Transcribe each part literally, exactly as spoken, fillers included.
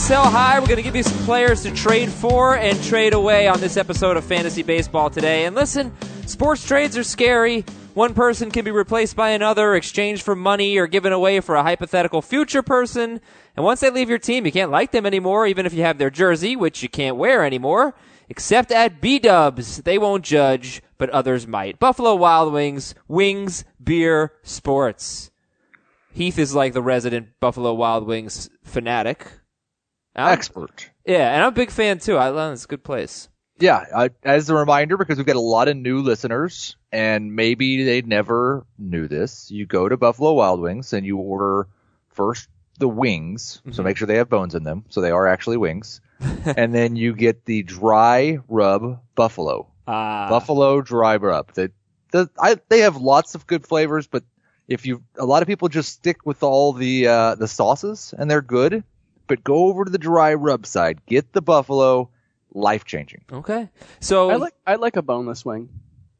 Sell High. We're going to give you some players to trade for and trade away on this episode of Fantasy Baseball today. And listen, sports trades are scary. One person can be replaced by another, exchanged for money, or given away for a hypothetical future person. And once they leave your team, you can't like them anymore, even if you have their jersey, which you can't wear anymore. Except at B-Dubs. They won't judge, but others might. Buffalo Wild Wings, wings, beer, sports. Heath is like the resident Buffalo Wild Wings fanatic. I'm, Expert. Yeah, and I'm a big fan, too. I love it. It's a good place. Yeah, uh, as a reminder, because we've got a lot of new listeners, and maybe they never knew this, you go to Buffalo Wild Wings and you order first the wings, mm-hmm. so make sure they have bones in them, so they are actually wings, and then you get the dry rub buffalo. Ah. Buffalo dry rub. They, the, I, they have lots of good flavors, but if you, a lot of people just stick with all the uh, the sauces, and they're good, but go over to the dry rub side, get the buffalo. Life-changing. Okay. So I like I like a boneless wing.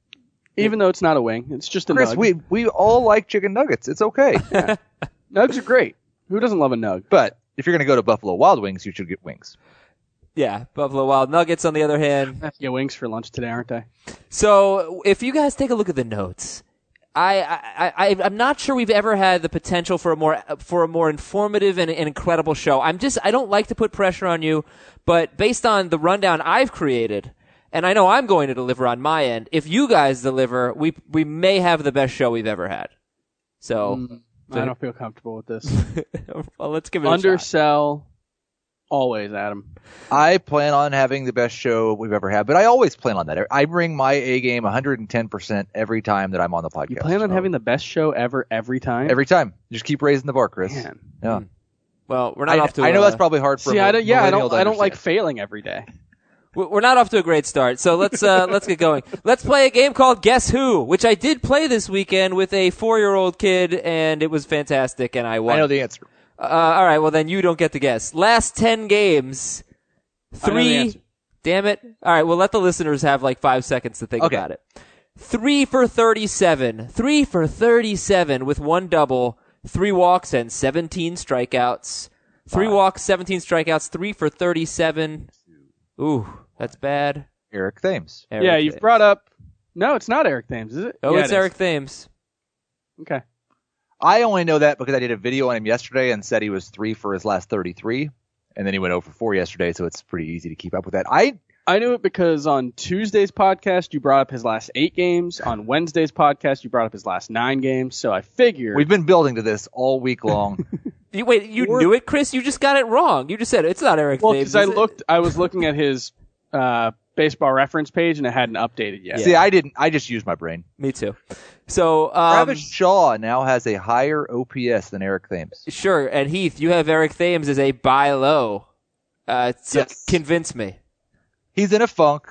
Even though it's not a wing. It's just a Chris, nug. we we all like chicken nuggets. It's okay. Yeah. Nugs are great. Who doesn't love a nug? But if you're going to go to Buffalo Wild Wings, you should get wings. Yeah, Buffalo Wild Nuggets, on the other hand. I have to get wings for lunch today, aren't I? So if you guys take a look at the notes, I, I, I, I'm not sure we've ever had the potential for a more for a more informative and, and incredible show. I'm just I don't like to put pressure on you, but based on the rundown I've created, and I know I'm going to deliver on my end, if you guys deliver, we we may have the best show we've ever had. So, mm, I don't feel comfortable with this. Well, let's give it Undersell. a shot. Always, Adam. I plan on having the best show we've ever had, but I always plan on that. I bring my A game one hundred ten percent every time that I'm on the podcast. You plan on so. having the best show ever every time? Every time. Just keep raising the bar, Chris. Man. Yeah. Well, we're not I, off to I know a, that's probably hard for See, a I don't, yeah, I don't, to I don't like understand. failing every day. We're not off to a great start, so let's uh, let's get going. Let's play a game called Guess Who, which I did play this weekend with a four-year-old kid, and it was fantastic, and I won. I know the answer. Uh, all right, well then you don't get to guess. Last ten games, three. Damn it! All right, well let the listeners have like five seconds to think okay. about it. Three for thirty-seven. Three for thirty-seven with one double, three walks, and seventeen strikeouts. Three Five. walks, seventeen strikeouts. Three for thirty-seven. Ooh, that's bad. Eric Thames. Eric yeah, you've Thames. brought up. No, it's not Eric Thames, is it? Oh, yeah, it's it Eric is. Thames. Okay. I only know that because I did a video on him yesterday and said he was three for his last thirty-three, and then he went oh for four yesterday, so it's pretty easy to keep up with that. I I knew it because on Tuesday's podcast you brought up his last eight games. On Wednesday's podcast you brought up his last nine games. So I figured we've been building to this all week long. You, wait, you Or- knew it, Chris? You just got it wrong. You just said it's not Eric well Thames. because I is it? looked. I was looking at his uh, baseball reference page and it hadn't updated yet. See, I didn't. I just used my brain. Me too. So, um, Travis Shaw now has a higher O P S than Eric Thames. sure. And Heath, you have Eric Thames as a buy low. Uh, so Yes. convince me. He's in a funk,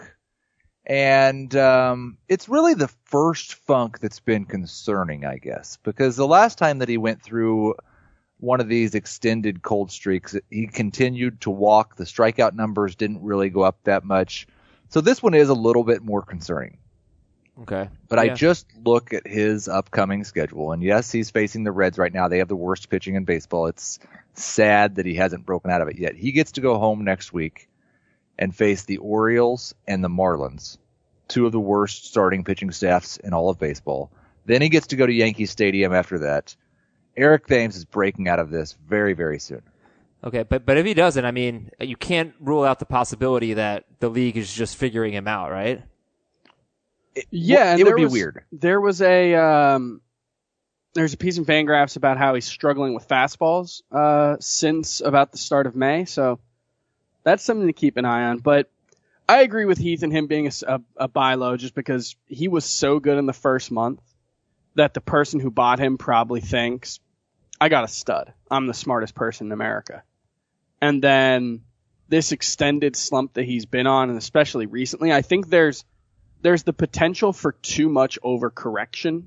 and um, it's really the first funk that's been concerning, I guess, because the last time that he went through one of these extended cold streaks, he continued to walk. The strikeout numbers didn't really go up that much. So this one is a little bit more concerning. Okay. But I Yeah. just look at his upcoming schedule, and yes, he's facing the Reds right now. They have the worst pitching in baseball. It's sad that he hasn't broken out of it yet. He gets to go home next week and face the Orioles and the Marlins, two of the worst starting pitching staffs in all of baseball. Then he gets to go to Yankee Stadium after that. Eric Thames is breaking out of this very, very soon. Okay, but but if he doesn't, I mean, you can't rule out the possibility that the league is just figuring him out, right? It, Yeah, well, and it would there be was- weird. There was a um, there's a piece in Fangraphs about how he's struggling with fastballs uh, since about the start of May, so that's something to keep an eye on. But I agree with Heath and him being a, a, a buy low just because he was so good in the first month that the person who bought him probably thinks, I got a stud. I'm the smartest person in America. And then this extended slump that he's been on, and especially recently, I think there's there's the potential for too much overcorrection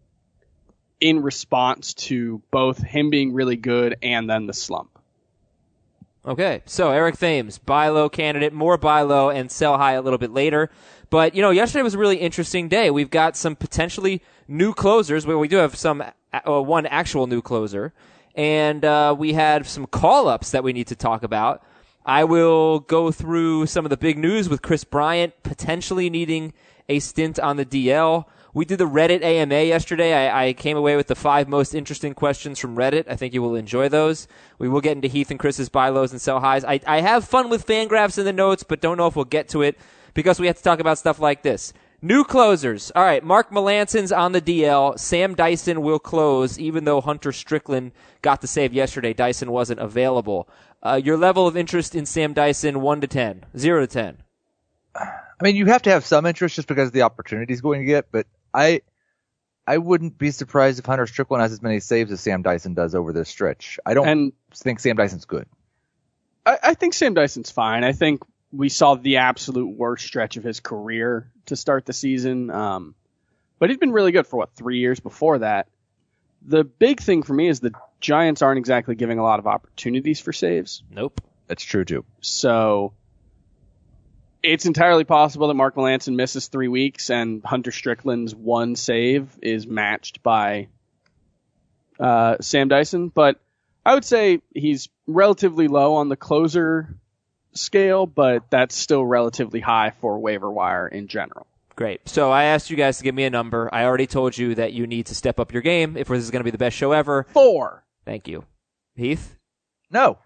in response to both him being really good and then the slump. Okay, so Eric Thames, buy low candidate, more buy low and sell high a little bit later. But, you know, yesterday was a really interesting day. We've got some potentially new closers, where we do have some uh, one actual new closer. And uh, we had some call-ups that we need to talk about. I will go through some of the big news with Chris Bryant potentially needing a stint on the D L. We did the Reddit A M A yesterday. I, I came away with the five most interesting questions from Reddit. I think you will enjoy those. We will get into Heath and Chris's buy lows and sell highs. I, I have fun with Fangraphs in the notes, but don't know if we'll get to it because we have to talk about stuff like this. New closers. All right, Mark Melanson's on the D L. Sam Dyson will close, even though Hunter Strickland got the save yesterday. Dyson wasn't available. Uh, your level of interest in Sam Dyson, one to ten, zero to ten. I mean, you have to have some interest just because of the opportunity he's going to get, but I I wouldn't be surprised if Hunter Strickland has as many saves as Sam Dyson does over this stretch. I don't and think Sam Dyson's good. I, I think Sam Dyson's fine. I think we saw the absolute worst stretch of his career to start the season. Um, but he's been really good for, what, three years before that. The big thing for me is the Giants aren't exactly giving a lot of opportunities for saves. Nope. That's true, too. So it's entirely possible that Mark Melancon misses three weeks and Hunter Strickland's one save is matched by uh, Sam Dyson. But I would say he's relatively low on the closer scale, but that's still relatively high for waiver wire in general. Great. So I asked you guys to give me a number. I already told you that you need to step up your game if this is going to be the best show ever. Four. Thank you. Heath? No.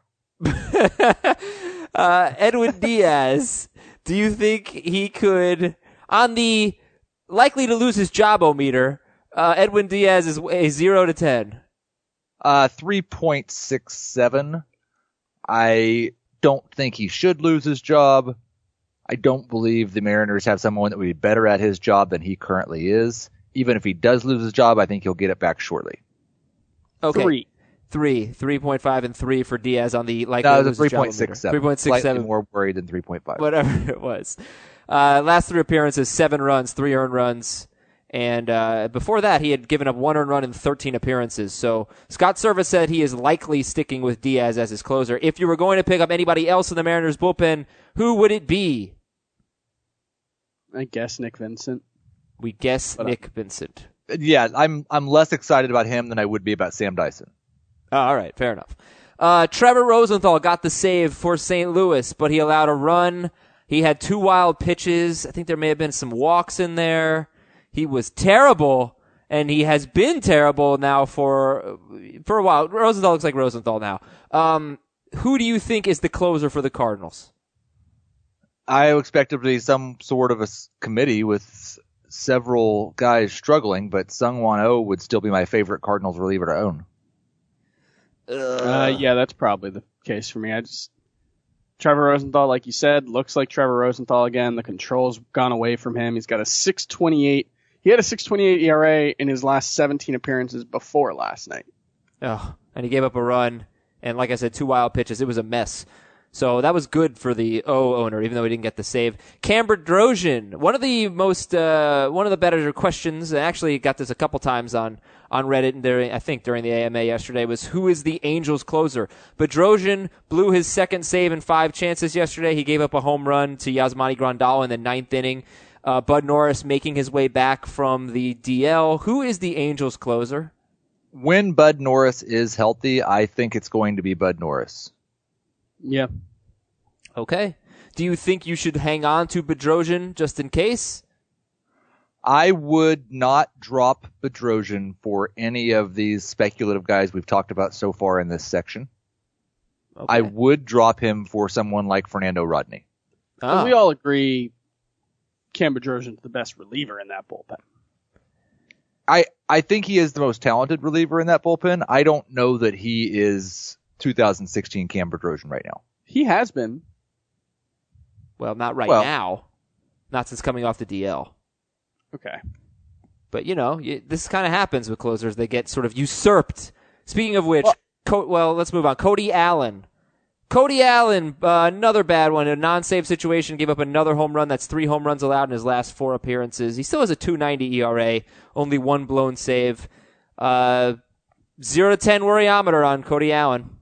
uh, Edwin Diaz, do you think he could, on the likely to lose his job-o-meter, uh, Edwin Diaz is a zero to ten? Uh, three point six seven. I don't think he should lose his job. I don't believe the Mariners have someone that would be better at his job than he currently is. Even if he does lose his job, I think he'll get it back shortly. Okay. Three. Three. three point five and three for Diaz on the likely no, to lose his job. three point six seven. three point six seven. Slightly more worried than three point five. Whatever it was. Uh, last three appearances, seven runs, three earned runs. And uh, before that, he had given up one earned run in thirteen appearances. So Scott Servais said he is likely sticking with Diaz as his closer. If you were going to pick up anybody else in the Mariners bullpen, who would it be? I guess Nick Vincent. We guess but Nick I- Vincent. Yeah, I'm I'm less excited about him than I would be about Sam Dyson. Oh, all right, fair enough. Uh, Trevor Rosenthal got the save for Saint Louis, but he allowed a run. He had two wild pitches. I think there may have been some walks in there. He was terrible, and he has been terrible now for for a while. Rosenthal looks like Rosenthal now. Um, who do you think is the closer for the Cardinals? I expect it to be some sort of a s- committee with several guys struggling, but Sung-Won Oh would still be my favorite Cardinals reliever to own. Uh, yeah, that's probably the case for me. I just Trevor Rosenthal, like you said, looks like Trevor Rosenthal again. The control's gone away from him. He's got a six twenty-eight. He had a six twenty-eight E R A in his last seventeen appearances before last night. Oh, and he gave up a run, and like I said, two wild pitches. It was a mess. So that was good for the O owner, even though he didn't get the save. Cam Bedrosian, one of the most, uh, one of the better questions, and actually got this a couple times on, on Reddit, and during, I think during the A M A yesterday, was who is the Angels closer? Bedrosian blew his second save in five chances yesterday. He gave up a home run to Yasmani Grandal in the ninth inning. Uh, Bud Norris making his way back from the D L. Who is the Angels closer? When Bud Norris is healthy, I think it's going to be Bud Norris. Yeah. Okay. Do you think you should hang on to Bedrosian just in case? I would not drop Bedrosian for any of these speculative guys we've talked about so far in this section. Okay. I would drop him for someone like Fernando Rodney. Oh. We all agree Cam Bedrosian's the best reliever in that bullpen. I, I think he is the most talented reliever in that bullpen. I don't know that he is two thousand sixteen Cam Bedrosian right now. He has been. Well, not right Well- now. Not since coming off the D L. Okay. But, you know, you, this kind of happens with closers. They get sort of usurped. Speaking of which, Well- Co- well, let's move on. Cody Allen. Cody Allen, uh, another bad one. A non-save situation, gave up another home run. That's three home runs allowed in his last four appearances. He still has a two ninety E R A, only one blown save. Uh, zero to ten worryometer on Cody Allen.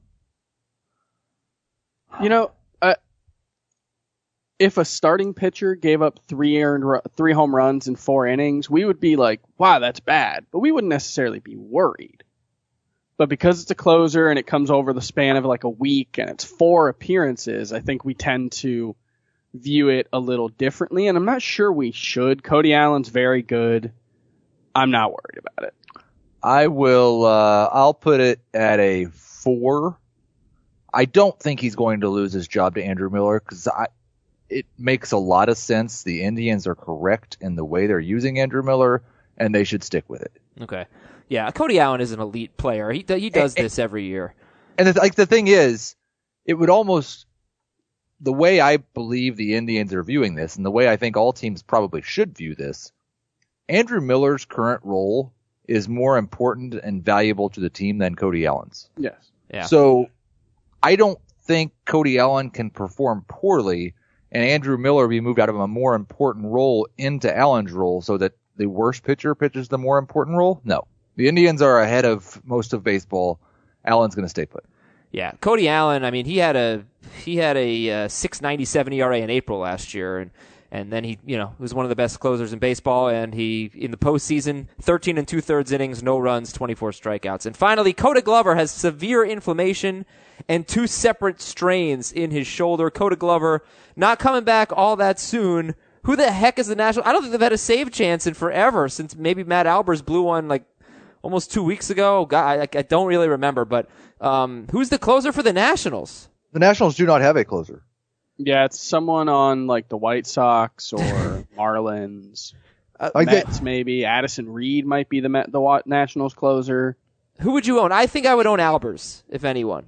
You know, uh, if a starting pitcher gave up three earned ru- three home runs in four innings, we would be like, wow, that's bad. But we wouldn't necessarily be worried. But because it's a closer and it comes over the span of like a week and it's four appearances, I think we tend to view it a little differently. And I'm not sure we should. Cody Allen's very good. I'm not worried about it. I will, uh, I'll put it at a four. I don't think he's going to lose his job to Andrew Miller because I, it makes a lot of sense. The Indians are correct in the way they're using Andrew Miller, and they should stick with it. Okay. Yeah, Cody Allen is an elite player. He he does and, this every year. And the, like the thing is, it would almost, the way I believe the Indians are viewing this, and the way I think all teams probably should view this, Andrew Miller's current role is more important and valuable to the team than Cody Allen's. Yes. Yeah. So I don't think Cody Allen can perform poorly and Andrew Miller be moved out of a more important role into Allen's role so that the worst pitcher pitches the more important role. No. The Indians are ahead of most of baseball. Allen's going to stay put. Yeah. Cody Allen, I mean, he had a he had a uh, six ninety-seven E R A in April last year, and And then he, you know, was one of the best closers in baseball. And he, in the postseason, thirteen and two-thirds innings, no runs, twenty-four strikeouts. And finally, Koda Glover has severe inflammation and two separate strains in his shoulder. Koda Glover not coming back all that soon. Who the heck is the National? I don't think they've had a save chance in forever since maybe Matt Albers blew one like almost two weeks ago. God, I, I don't really remember. But um, who's the closer for the Nationals? The Nationals do not have a closer. Yeah, it's someone on like the White Sox or Marlins, uh, like Mets they, maybe. Addison Reed might be the Met, the Nationals closer. Who would you own? I think I would own Albers, if anyone.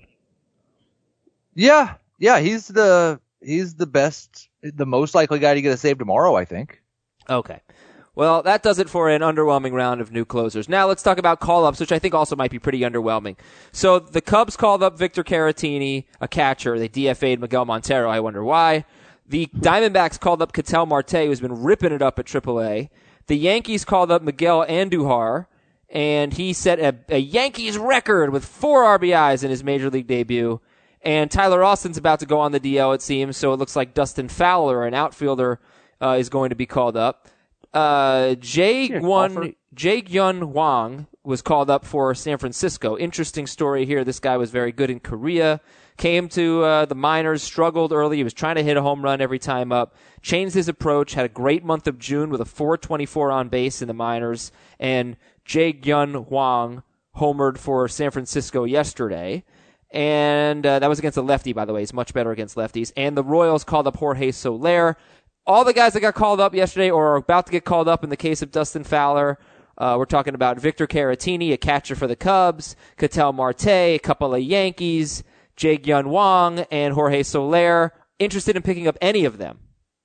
Yeah, yeah, he's the he's the best, the most likely guy to get a save tomorrow, I think. Okay. Well, that does it for an underwhelming round of new closers. Now let's talk about call-ups, which I think also might be pretty underwhelming. So the Cubs called up Victor Caratini, a catcher. They D F A'd Miguel Montero. I wonder why. The Diamondbacks called up Ketel Marte, who's been ripping it up at triple A. The Yankees called up Miguel Andujar, and he set a, a Yankees record with four R B Is in his major league debut. And Tyler Austin's about to go on the D L, it seems, so it looks like Dustin Fowler, an outfielder, uh, is going to be called up. Uh, Jae-Gyun, Jae-Gyun Hwang was called up for San Francisco. Interesting story here. This guy was very good in Korea. Came to uh, the minors, struggled early. He was trying to hit a home run every time up. Changed his approach. Had a great month of June with a four twenty-four on base in the minors. And Jae-Gyun Hwang homered for San Francisco yesterday. And uh, that was against a lefty, by the way. He's much better against lefties. And the Royals called up Jorge Soler. All the guys that got called up yesterday or are about to get called up in the case of Dustin Fowler, uh, we're talking about Victor Caratini, a catcher for the Cubs, Ketel Marte, a couple of Yankees, Jae-Gyun Hwang, and Jorge Soler. Interested in picking up any of them?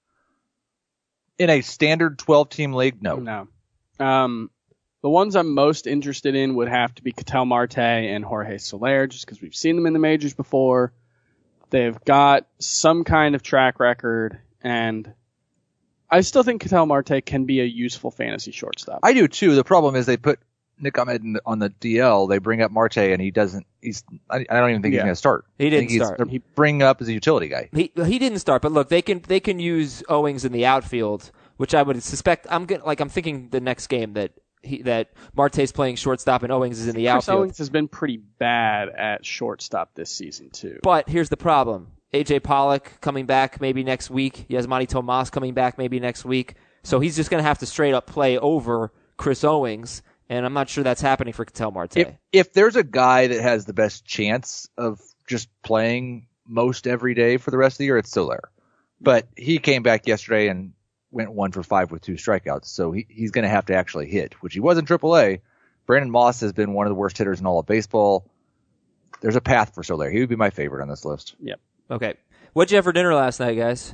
In a standard twelve-team league, no. No. Um, the ones I'm most interested in would have to be Ketel Marte and Jorge Soler, just because we've seen them in the majors before. They've got some kind of track record, and I still think Ketel Marte can be a useful fantasy shortstop. I do too. The problem is they put Nick Ahmed on the D L. They bring up Marte, and he doesn't. He's. I don't even think yeah. he's going to start. He didn't start. He bring up as a utility guy. He he didn't start, but look, they can they can use Owings in the outfield, which I would suspect. I'm get, like I'm thinking the next game that he that Marte's playing shortstop and Owings is in the Chris outfield. Owings has been pretty bad at shortstop this season too. But here's the problem: A J Pollock coming back maybe next week. Yasmani Tomas coming back maybe next week. So he's just going to have to straight up play over Chris Owings, and I'm not sure that's happening for Ketel Marte. If, if there's a guy that has the best chance of just playing most every day for the rest of the year, it's Soler. But he came back yesterday and went one for five with two strikeouts, so he, he's going to have to actually hit, which he was in triple A. Brandon Moss has been one of the worst hitters in all of baseball. There's a path for Soler. He would be my favorite on this list. Yep. Okay. What'd you have for dinner last night, guys?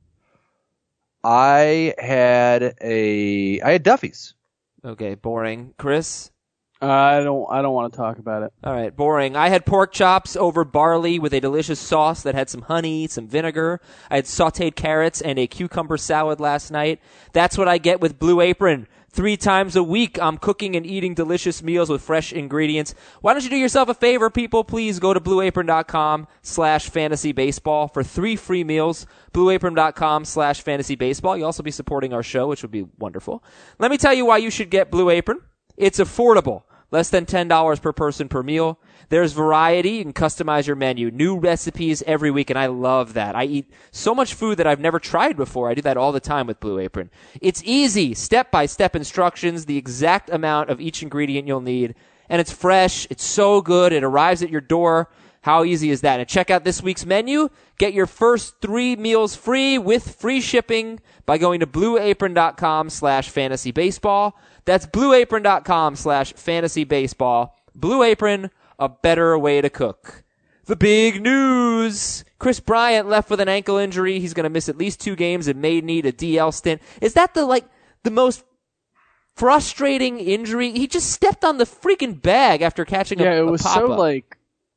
I had a I had Duffy's. Okay, boring. Chris? Uh, I don't. I don't want to talk about it. All right, boring. I had pork chops over barley with a delicious sauce that had some honey, some vinegar. I had sautéed carrots and a cucumber salad last night. That's what I get with Blue Apron. Three times a week, I'm cooking and eating delicious meals with fresh ingredients. Why don't you do yourself a favor, people? Please go to blueapron.com slash fantasy baseball for three free meals. blueapron.com slash fantasy baseball. You'll also be supporting our show, which would be wonderful. Let me tell you why you should get Blue Apron. It's affordable. less than ten dollars per person per meal. There's variety. You can customize your menu. New recipes every week, and I love that. I eat so much food that I've never tried before. I do that all the time with Blue Apron. It's easy, step-by-step instructions, the exact amount of each ingredient you'll need, and it's fresh. It's so good. It arrives at your door. How easy is that? And check out this week's menu. Get your first three meals free with free shipping by going to blueapron.com slash fantasy baseball. That's blueapron.com slash fantasy baseball. Blue Apron, a better way to cook. The big news. Chris Bryant left with an ankle injury. He's going to miss at least two games and may need a D L stint. Is that the, like, the most frustrating injury? He just stepped on the freaking bag after catching yeah, a, it a was pop-up. so, like,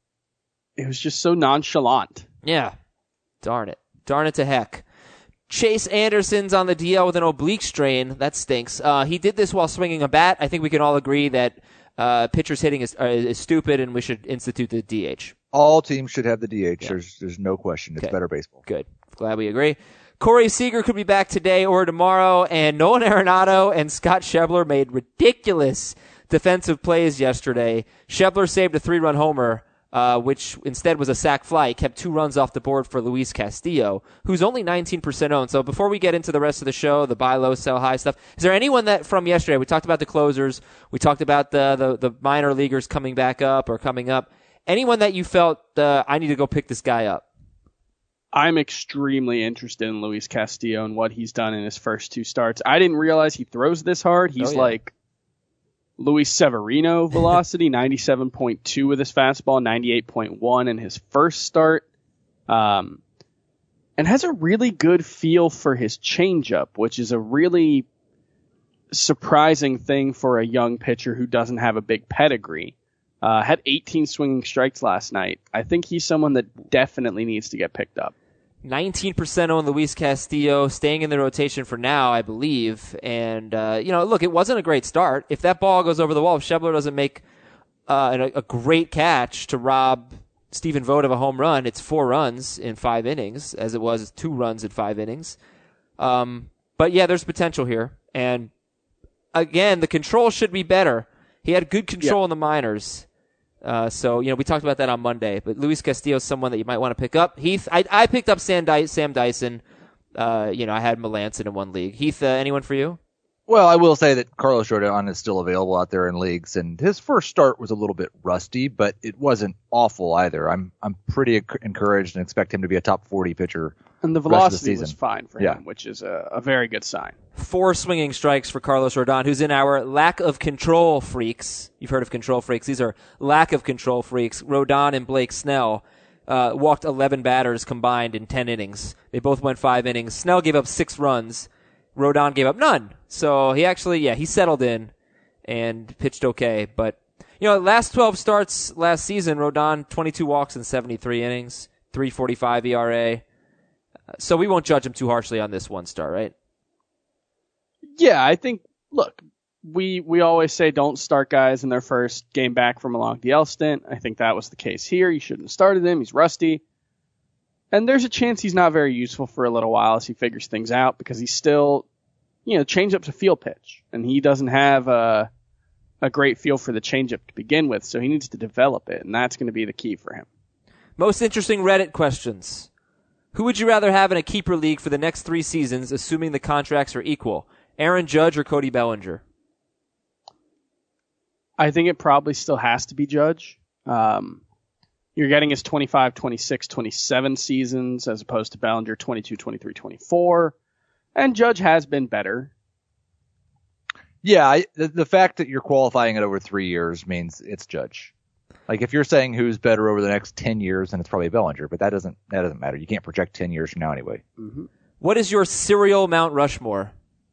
it was just so nonchalant. Yeah. Darn it. Darn it to heck. Chase Anderson's on the D L with an oblique strain. That stinks. Uh, he did this while swinging a bat. I think we can all agree that uh, pitchers hitting is, uh, is stupid and we should institute the D H. All teams should have the D H. Yeah. There's there's no question. It's Okay. better baseball. Good. Glad we agree. Corey Seager could be back today or tomorrow, and Nolan Arenado and Scott Schebler made ridiculous defensive plays yesterday. Schebler saved a three-run homer, uh, which instead was a sac fly. He kept two runs off the board for Luis Castillo, who's only nineteen percent owned. So before we get into the rest of the show, the buy low, sell high stuff, is there anyone that from yesterday, we talked about the closers, we talked about the, the, the minor leaguers coming back up or coming up, anyone that you felt, uh, I need to go pick this guy up? I'm extremely interested in Luis Castillo and what he's done in his first two starts. I didn't realize he throws this hard. He's Oh, yeah. like Luis Severino velocity, ninety-seven point two with his fastball, ninety-eight point one in his first start. Um, and has a really good feel for his changeup, which is a really surprising thing for a young pitcher who doesn't have a big pedigree. Uh, had eighteen swinging strikes last night. I think he's someone that definitely needs to get picked up. nineteen percent on Luis Castillo, staying in the rotation for now, I believe. And, uh, you know, look, it wasn't a great start. If that ball goes over the wall, if Schebler doesn't make uh, a, a great catch to rob Stephen Vogt of a home run, it's four runs in five innings, as it was two runs in five innings. Um, but, yeah, there's potential here. And, again, the control should be better. He had good control Yeah. in the minors. Uh, so, you know, we talked about that on Monday, but Luis Castillo is someone that you might want to pick up. Heath, I, I picked up Sam, Dy- Sam Dyson. Uh, you know, I had Melanson in one league. Heath, uh, anyone for you? Well, I will say that Carlos Rodon is still available out there in leagues, and his first start was a little bit rusty, but it wasn't awful either. I'm I'm pretty enc- encouraged and expect him to be a top forty pitcher. And the rest of the velocity was season. fine for Yeah. him, which is a, a very good sign. Four swinging strikes for Carlos Rodon, who's in our lack of control freaks. You've heard of control freaks. These are lack of control freaks. Rodon and Blake Snell uh, walked eleven batters combined in ten innings. They both went five innings. Snell gave up six runs. Rodon gave up none. So he actually, yeah, he settled in and pitched okay. But, you know, last twelve starts last season, Rodon, twenty-two walks in seventy-three innings, three forty-five E R A. So we won't judge him too harshly on this one start, right? Yeah, I think, look, we we always say don't start guys in their first game back from a long D L stint. I think that was the case here. You shouldn't have started him. He's rusty. And there's a chance he's not very useful for a little while as he figures things out because he's still, you know, changeup's a field pitch. And he doesn't have a, a great feel for the changeup to begin with, so he needs to develop it, and that's going to be the key for him. Most interesting Reddit questions. Who would you rather have in a keeper league for the next three seasons, assuming the contracts are equal? Aaron Judge or Cody Bellinger? I think it probably still has to be Judge. Um, you're getting his twenty-five, twenty-six, twenty-seven seasons as opposed to Bellinger twenty-two, twenty-three, twenty-four. And Judge has been better. Yeah, I, the, the fact that you're qualifying it over three years means it's Judge. Like if you're saying who's better over the next ten years, then it's probably Bellinger. But that doesn't that doesn't matter. You can't project ten years from now anyway. Mm-hmm. What is your serial Mount Rushmore?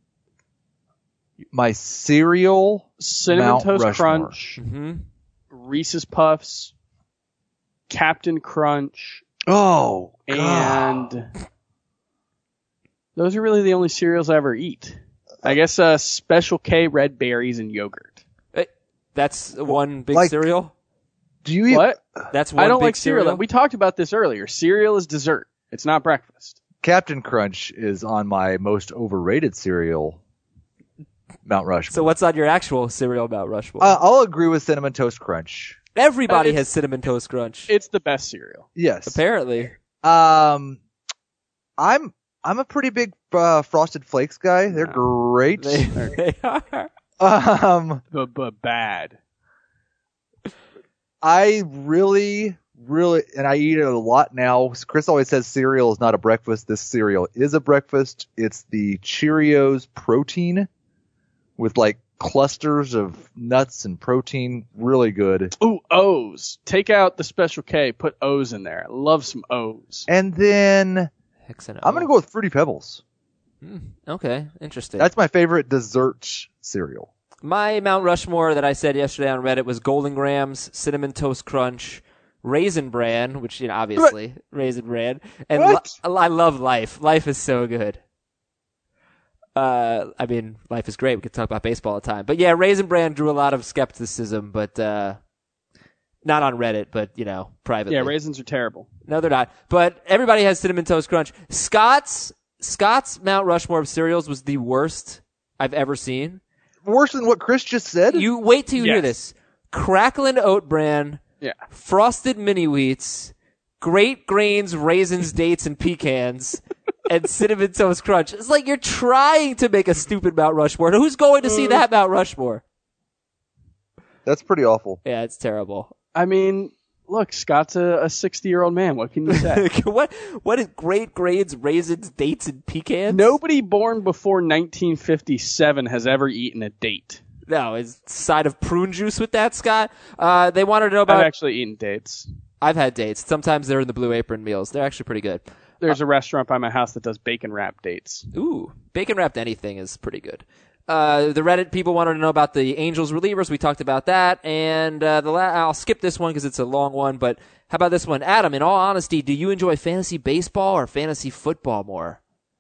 My cereal Cinnamon Mount Toast Rushmore. Crunch, Mm-hmm. Reese's Puffs, Captain Crunch, Oh, God. and those are really the only cereals I ever eat. I guess uh, Special K, red berries, and yogurt. That's one big Like- cereal? Do you eat? What? That's one I don't big like cereal. We taled about this earlier. Cereal is dessert. It's not breakfast. Captain Crunch is on my most overrated cereal Mount Rushmore. So what's on your actual cereal Mount Rushmore? Uh, I'll agree with Cinnamon Toast Crunch. Everybody it's- has Cinnamon Toast Crunch. It's the best cereal. Yes. Apparently. Um, I'm I'm a pretty big uh, Frosted Flakes guy. They're great. They, they are. Um, But but bad. I really, really, and I eat it a lot now. Chris always says cereal is not a breakfast. This cereal is a breakfast. It's the Cheerios protein with like clusters of nuts and protein. Really good. Ooh, O's. Take out the Special K. Put O's in there. I love some O's. And then Hex and O. I'm going to go with Fruity Pebbles. Mm, okay, interesting. That's my favorite dessert cereal. My Mount Rushmore that I said yesterday on Reddit was Golden Grams, Cinnamon Toast Crunch, Raisin Bran, which, you know, obviously, Raisin Bran, and What? Li- I love Life. Life is so good. Uh, I mean, Life is great. We could talk about baseball all the time. But yeah, Raisin Bran drew a lot of skepticism, but, uh, not on Reddit, but, you know, privately. Yeah, raisins are terrible. No, they're not. But everybody has Cinnamon Toast Crunch. Scott's, Scott's Mount Rushmore of cereals was the worst I've ever seen. Worse than what Chris just said? You wait till you hear Yes. this. Cracklin' Oat Bran, Yeah. Frosted Mini Wheats, Great Grains, Raisins, Dates, and Pecans, and Cinnamon Toast Crunch. It's like you're trying to make a stupid Mount Rushmore. Now, who's going to see that Mount Rushmore? That's pretty awful. Yeah, it's terrible. I mean, look, Scott's a sixty-year-old man. What can you say? what what is Great Grains, Raisins, Dates, and Pecans? Nobody born before nineteen fifty-seven has ever eaten a date. No, is side of prune juice with that, Scott? Uh, they wanted to know about. I've actually eaten dates. I've had dates. Sometimes they're in the Blue Apron meals. They're actually pretty good. There's a restaurant by my house that does bacon wrapped dates. Ooh, bacon wrapped anything is pretty good. Uh, the Reddit people wanted to know about the Angels relievers. We talked about that, and uh, the la- I'll skip this one because it's a long one. But how about this one, Adam? In all honesty, do you enjoy fantasy baseball or fantasy football more?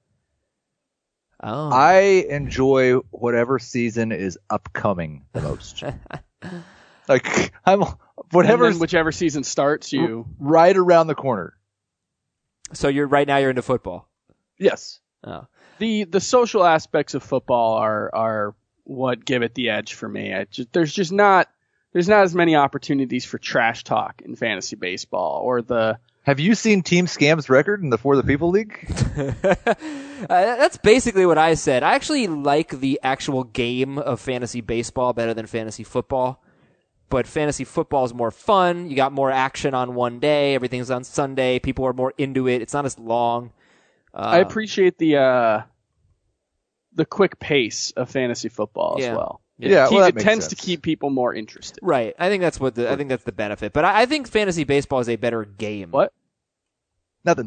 Oh, I enjoy whatever season is upcoming the most. Like I'm whatever And then whichever season starts, you. right around the corner. so you're right now you're into football. Yes. Oh, The the social aspects of football are are what give it the edge for me. I just, there's just not there's not as many opportunities for trash talk in fantasy baseball or the Have you seen Team Scam's record in the For the People League? uh, that's basically what I said. I actually like the actual game of fantasy baseball better than fantasy football. But fantasy football is more fun. You got more action on one day. Everything's on Sunday. People are more into it. It's not as long. Uh, I appreciate the uh, the quick pace of fantasy football as Yeah. well. Yeah. Yeah, Keep- well, that it makes tends sense. to keep people more interested. Right. I think that's what the I think that's the benefit. But I, I think fantasy baseball is a better game. What? Nothing.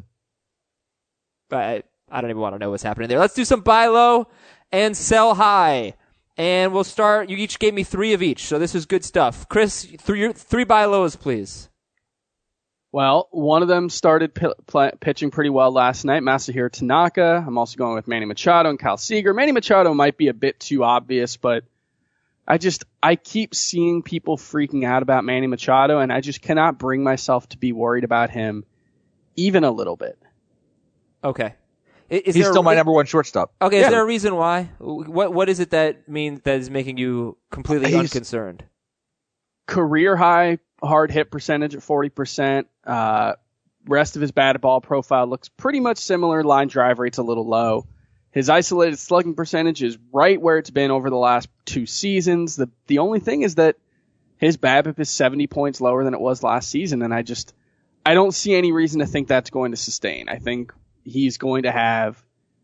I I don't even want to know what's happening there. Let's do some buy low and sell high. And we'll start. You each gave me three of each, so this is good stuff. Chris, three three buy lows, please. Well, one of them started p- pl- pitching pretty well last night, Masahiro Tanaka. I'm also going with Manny Machado and Kyle Seager. Manny Machado might be a bit too obvious, but I just, I keep seeing people freaking out about Manny Machado, and I just cannot bring myself to be worried about him even a little bit. Okay. I- Is He's there still a, my number one shortstop. Okay, Yeah. is there a reason why? What What is it that means that is making you completely He's- unconcerned? Career high hard hit percentage at forty percent. Uh, rest of his batted ball profile looks pretty much similar. Line drive rate's a little low. His isolated slugging percentage is right where it's been over the last two seasons. The the only thing is that his BABIP is seventy points lower than it was last season, and I just I don't see any reason to think that's going to sustain. I think he's going to have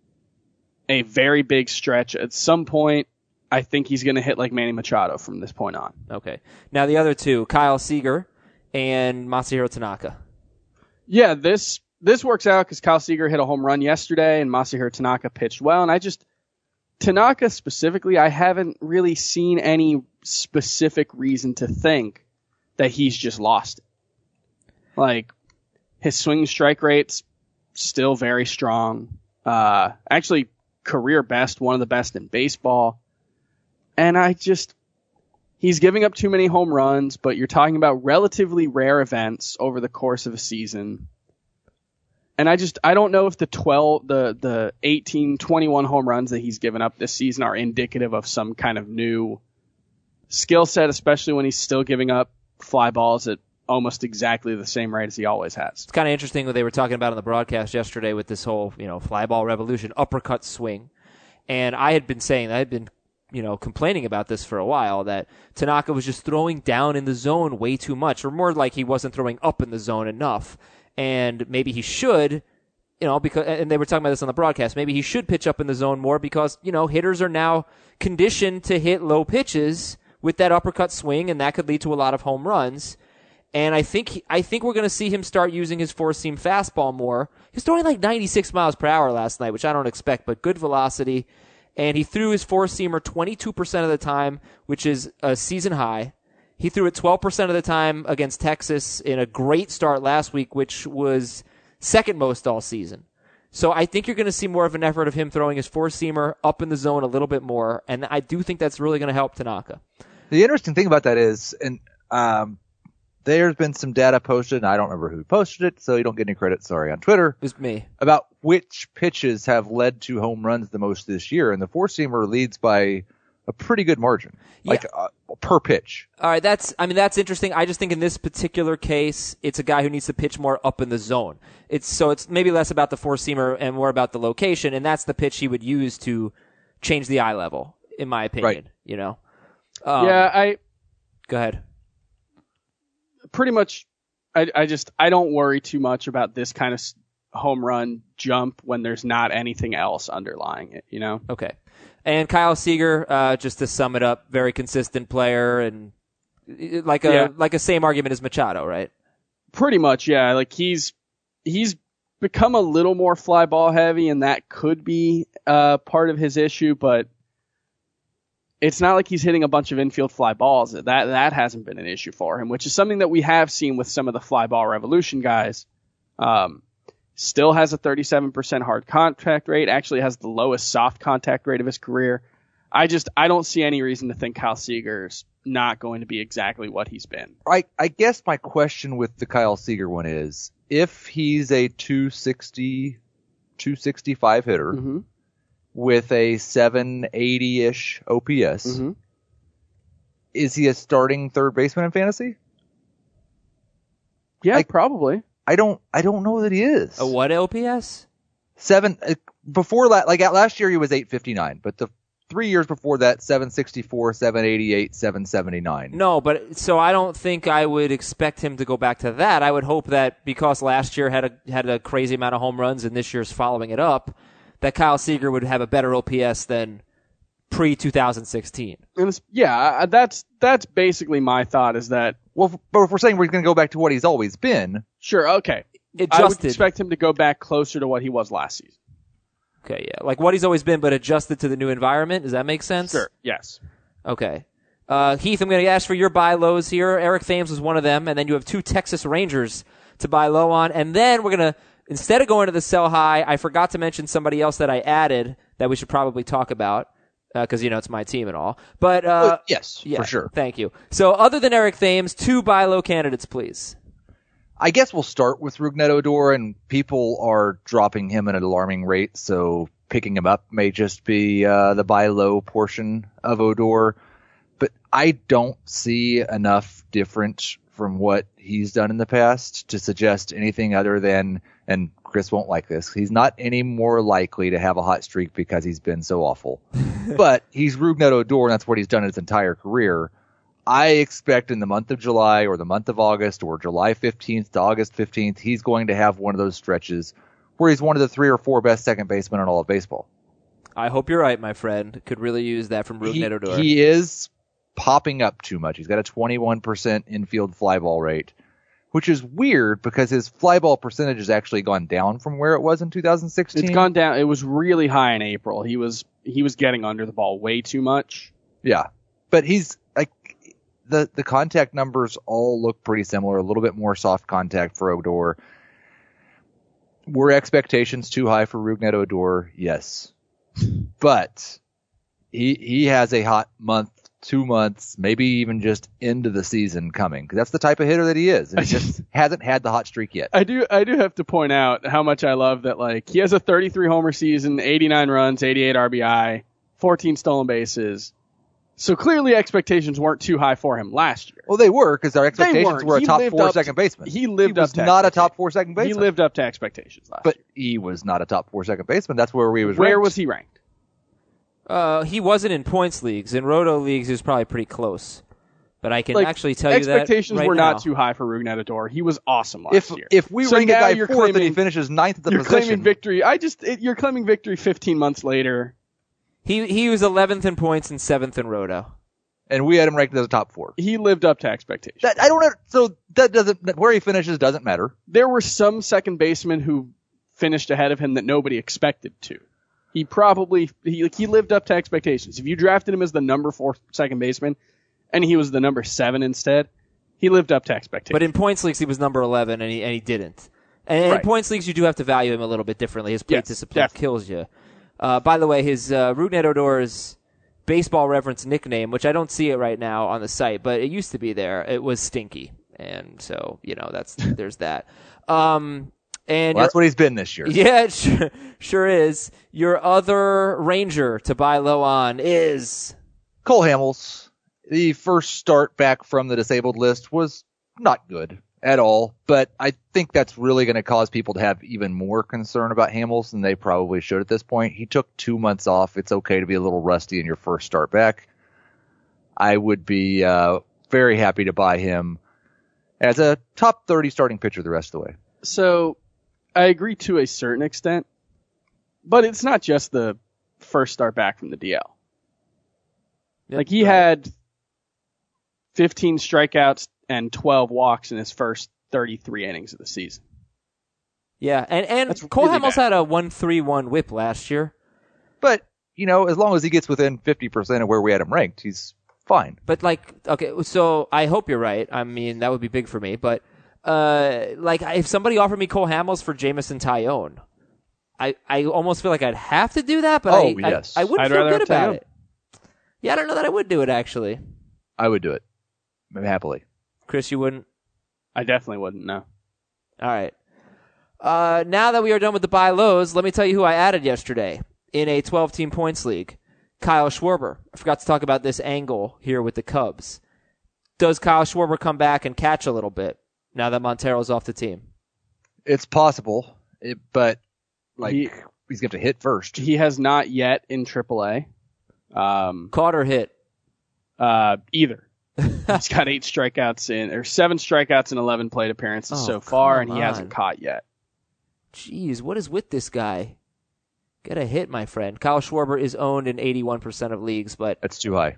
a very big stretch at some point. I think he's going to hit like Manny Machado from this point on. Okay. Now the other two, Kyle Seager and Masahiro Tanaka. Yeah, this this works out because Kyle Seager hit a home run yesterday and Masahiro Tanaka pitched well. And I just, Tanaka specifically, I haven't really seen any specific reason to think that he's just lost it. Like, his swing strike rate's still very strong. Uh, actually, career best, one of the best in baseball. And I just, he's giving up too many home runs, but you're talking about relatively rare events over the course of a season. And I just I don't know if the twelve the the eighteen, twenty-one home runs that he's given up this season are indicative of some kind of new skill set, especially when he's still giving up fly balls at almost exactly the same rate as he always has. It's kind of interesting what they were talking about on the broadcast yesterday with this whole, you know, fly ball revolution, uppercut swing. And I had been saying, I had been, you know, complaining about this for a while, that Tanaka was just throwing down in the zone way too much, or more like he wasn't throwing up in the zone enough. And maybe he should, you know, because, and they were talking about this on the broadcast, maybe he should pitch up in the zone more because, you know, hitters are now conditioned to hit low pitches with that uppercut swing, and that could lead to a lot of home runs. And I think he, I think we're going to see him start using his four-seam fastball more. He was throwing like ninety-six miles per hour last night, which I don't expect, but good velocity. And he threw his four-seamer twenty-two percent of the time, which is a season high. He threw it twelve percent of the time against Texas in a great start last week, which was second most all season. So I think you're going to see more of an effort of him throwing his four-seamer up in the zone a little bit more, and I do think that's really going to help Tanaka. The interesting thing about that is, and um, there's been some data posted, and I don't remember who posted it, so you don't get any credit, sorry, on Twitter. It was me. About which pitches have led to home runs the most this year, and the four-seamer leads by a pretty good margin, like yeah. uh, per pitch. All right, that's, I mean, that's interesting. I just think in this particular case, it's a guy who needs to pitch more up in the zone. It's, so it's maybe less about the four-seamer and more about the location, and that's the pitch he would use to change the eye level, in my opinion, right. you know? Um, yeah, I... Go ahead. Pretty much, I, I just, I don't worry too much about this kind of home run jump when there's not anything else underlying it, you know? Okay. And Kyle Seager, uh, just to sum it up, very consistent player, and like a yeah. like a same argument as Machado, right? Pretty much, yeah. Like he's he's become a little more fly ball heavy, and that could be uh, part of his issue. But it's not like he's hitting a bunch of infield fly balls. That that hasn't been an issue for him, which is something that we have seen with some of the fly ball revolution guys. Um, Still has a thirty-seven percent hard contact rate, actually has the lowest soft contact rate of his career. I just, I don't see any reason to think Kyle Seager's not going to be exactly what he's been. I, I guess my question with the Kyle Seager one is, if he's a two sixty, two sixty-five hitter mm-hmm. with a seven eighty-ish O P S, mm-hmm. is he a starting third baseman in fantasy? Yeah, I, probably. I don't, I don't know that he is. A what O P S? Seven, before that, like last year he was eight fifty-nine, but the three years before that, seven sixty-four, seven eighty-eight, seven seventy-nine. No, but so I don't think I would expect him to go back to that. I would hope that because last year had a, had a crazy amount of home runs and this year's following it up, that Kyle Seager would have a better O P S than pre twenty sixteen. And it's, yeah, that's, that's basically my thought is that, Well, but if we're saying we're going to go back to what he's always been. Sure, okay. Adjusted. I would expect him to go back closer to what he was last season. Okay, yeah. Like what he's always been, but adjusted to the new environment. Does that make sense? Sure, yes. Okay. Uh, Heath, I'm going to ask for your buy lows here. Eric Thames was one of them, and then you have two Texas Rangers to buy low on. And then we're going to, instead of going to the sell high, I forgot to mention somebody else that I added that we should probably talk about. Because, uh, you know, it's my team and all. But, uh, well, yes, yeah, for sure. Thank you. So, other than Eric Thames, two buy low candidates, please. I guess we'll start with Rougned Odor, and people are dropping him at an alarming rate, so picking him up may just be uh, the buy low portion of Odor. But I don't see enough different from what he's done in the past to suggest anything other than, and Chris won't like this, he's not any more likely to have a hot streak because he's been so awful. But he's Rougned Odor, and that's what he's done his entire career. I expect in the month of July or the month of August or July fifteenth to August fifteenth, he's going to have one of those stretches where he's one of the three or four best second basemen in all of baseball. I hope you're right, my friend. Could really use that from Rougned He, Odor. he is popping up too much. He's got a twenty-one percent infield fly ball rate, which is weird because his fly ball percentage has actually gone down from where it was in two thousand sixteen. It's gone down. It was really high in April. He was he was getting under the ball way too much. Yeah, but he's like the the contact numbers all look pretty similar. A little bit more soft contact for Odor. Were expectations too high for Rougned Odor? Yes, but he he has a hot month two months, maybe even just into the season coming, because that's the type of hitter that he is, and he just hasn't had the hot streak yet. I do I do have to point out how much I love that, like, he has a thirty-three homer season, eighty-nine runs, eighty-eight R B I, fourteen stolen bases. So clearly expectations weren't too high for him last year. Well, they were, because our expectations were a He top lived four up second to- baseman. He lived He was up to not a expectations. top four second baseman. He lived up to expectations last but year. he was not a top four second baseman. That's where we was Where ranked. was he ranked? Uh, he wasn't in points leagues. In roto leagues, he was probably pretty close. But I can Like, actually tell you that expectations right were now. not too high for Rougned Odor. He was awesome last If year. if we So rank a now guy you're fourth and he claiming- finishes ninth at the You're position, claiming victory. I just it, you're claiming victory fifteen months later. He he was eleventh in points and seventh in roto. and we had him ranked as a top four. He lived up to expectations. That, I don't know. So that doesn't where he finishes doesn't matter. There were some second basemen who finished ahead of him that nobody expected to. He probably he he lived up to expectations. If you drafted him as the number four second baseman, and he was the number seven instead, he lived up to expectations. But in points leagues, he was number eleven, and he and he didn't. And Right. in points leagues, you do have to value him a little bit differently. His plate Yes, discipline definitely. kills you. Uh, by the way, his uh, Rougned Odor's baseball reference nickname, which I don't see it right now on the site, but it used to be there. It was Stinky, and so you know that's there's that. Um, and Well, your- that's what he's been this year. yeah, it sure, sure is. Your other Ranger to buy low on is Cole Hamels, the first start back from the disabled list was not good at all, but I think that's really going to cause people to have even more concern about Hamels than they probably should at this point. He took two months off. It's okay to be a little rusty in your first start back. I would be uh, very happy to buy him as a top thirty starting pitcher the rest of the way. So I agree to a certain extent, but it's not just the first start back from the D L. Like he had fifteen strikeouts and twelve walks in his first thirty-three innings of the season. yeah, and and That's Cole really Hamels bad. had a one three one whip last year. But, you know, as long as he gets within fifty percent of where we had him ranked, he's fine. But like, okay, so I hope you're right. I mean, that would be big for me. But uh, like, if somebody offered me Cole Hamels for Jamison Tyone, I I almost feel like I'd have to do that. But Oh, I, yes. I, I wouldn't I'd feel rather good have about Tyone. it. Yeah, I don't know that I would do it actually. I would do it happily. Chris, you wouldn't. I definitely wouldn't know. All right. Uh, now that we are done with the buy lows, let me tell you who I added yesterday in a twelve-team points league. Kyle Schwarber. I forgot to talk about this angle here with the Cubs. Does Kyle Schwarber come back and catch a little bit now that Montero's off the team? It's possible, it, but like He- he's going to hit first. He has not yet in triple A. Um, Caught or hit? uh, either. He's got eight strikeouts in, or seven strikeouts and eleven plate appearances Oh, so far, come and he hasn't on. caught yet. Jeez, what is with this guy? Get a hit, my friend. Kyle Schwarber is owned in eighty-one percent of leagues, but That's too high.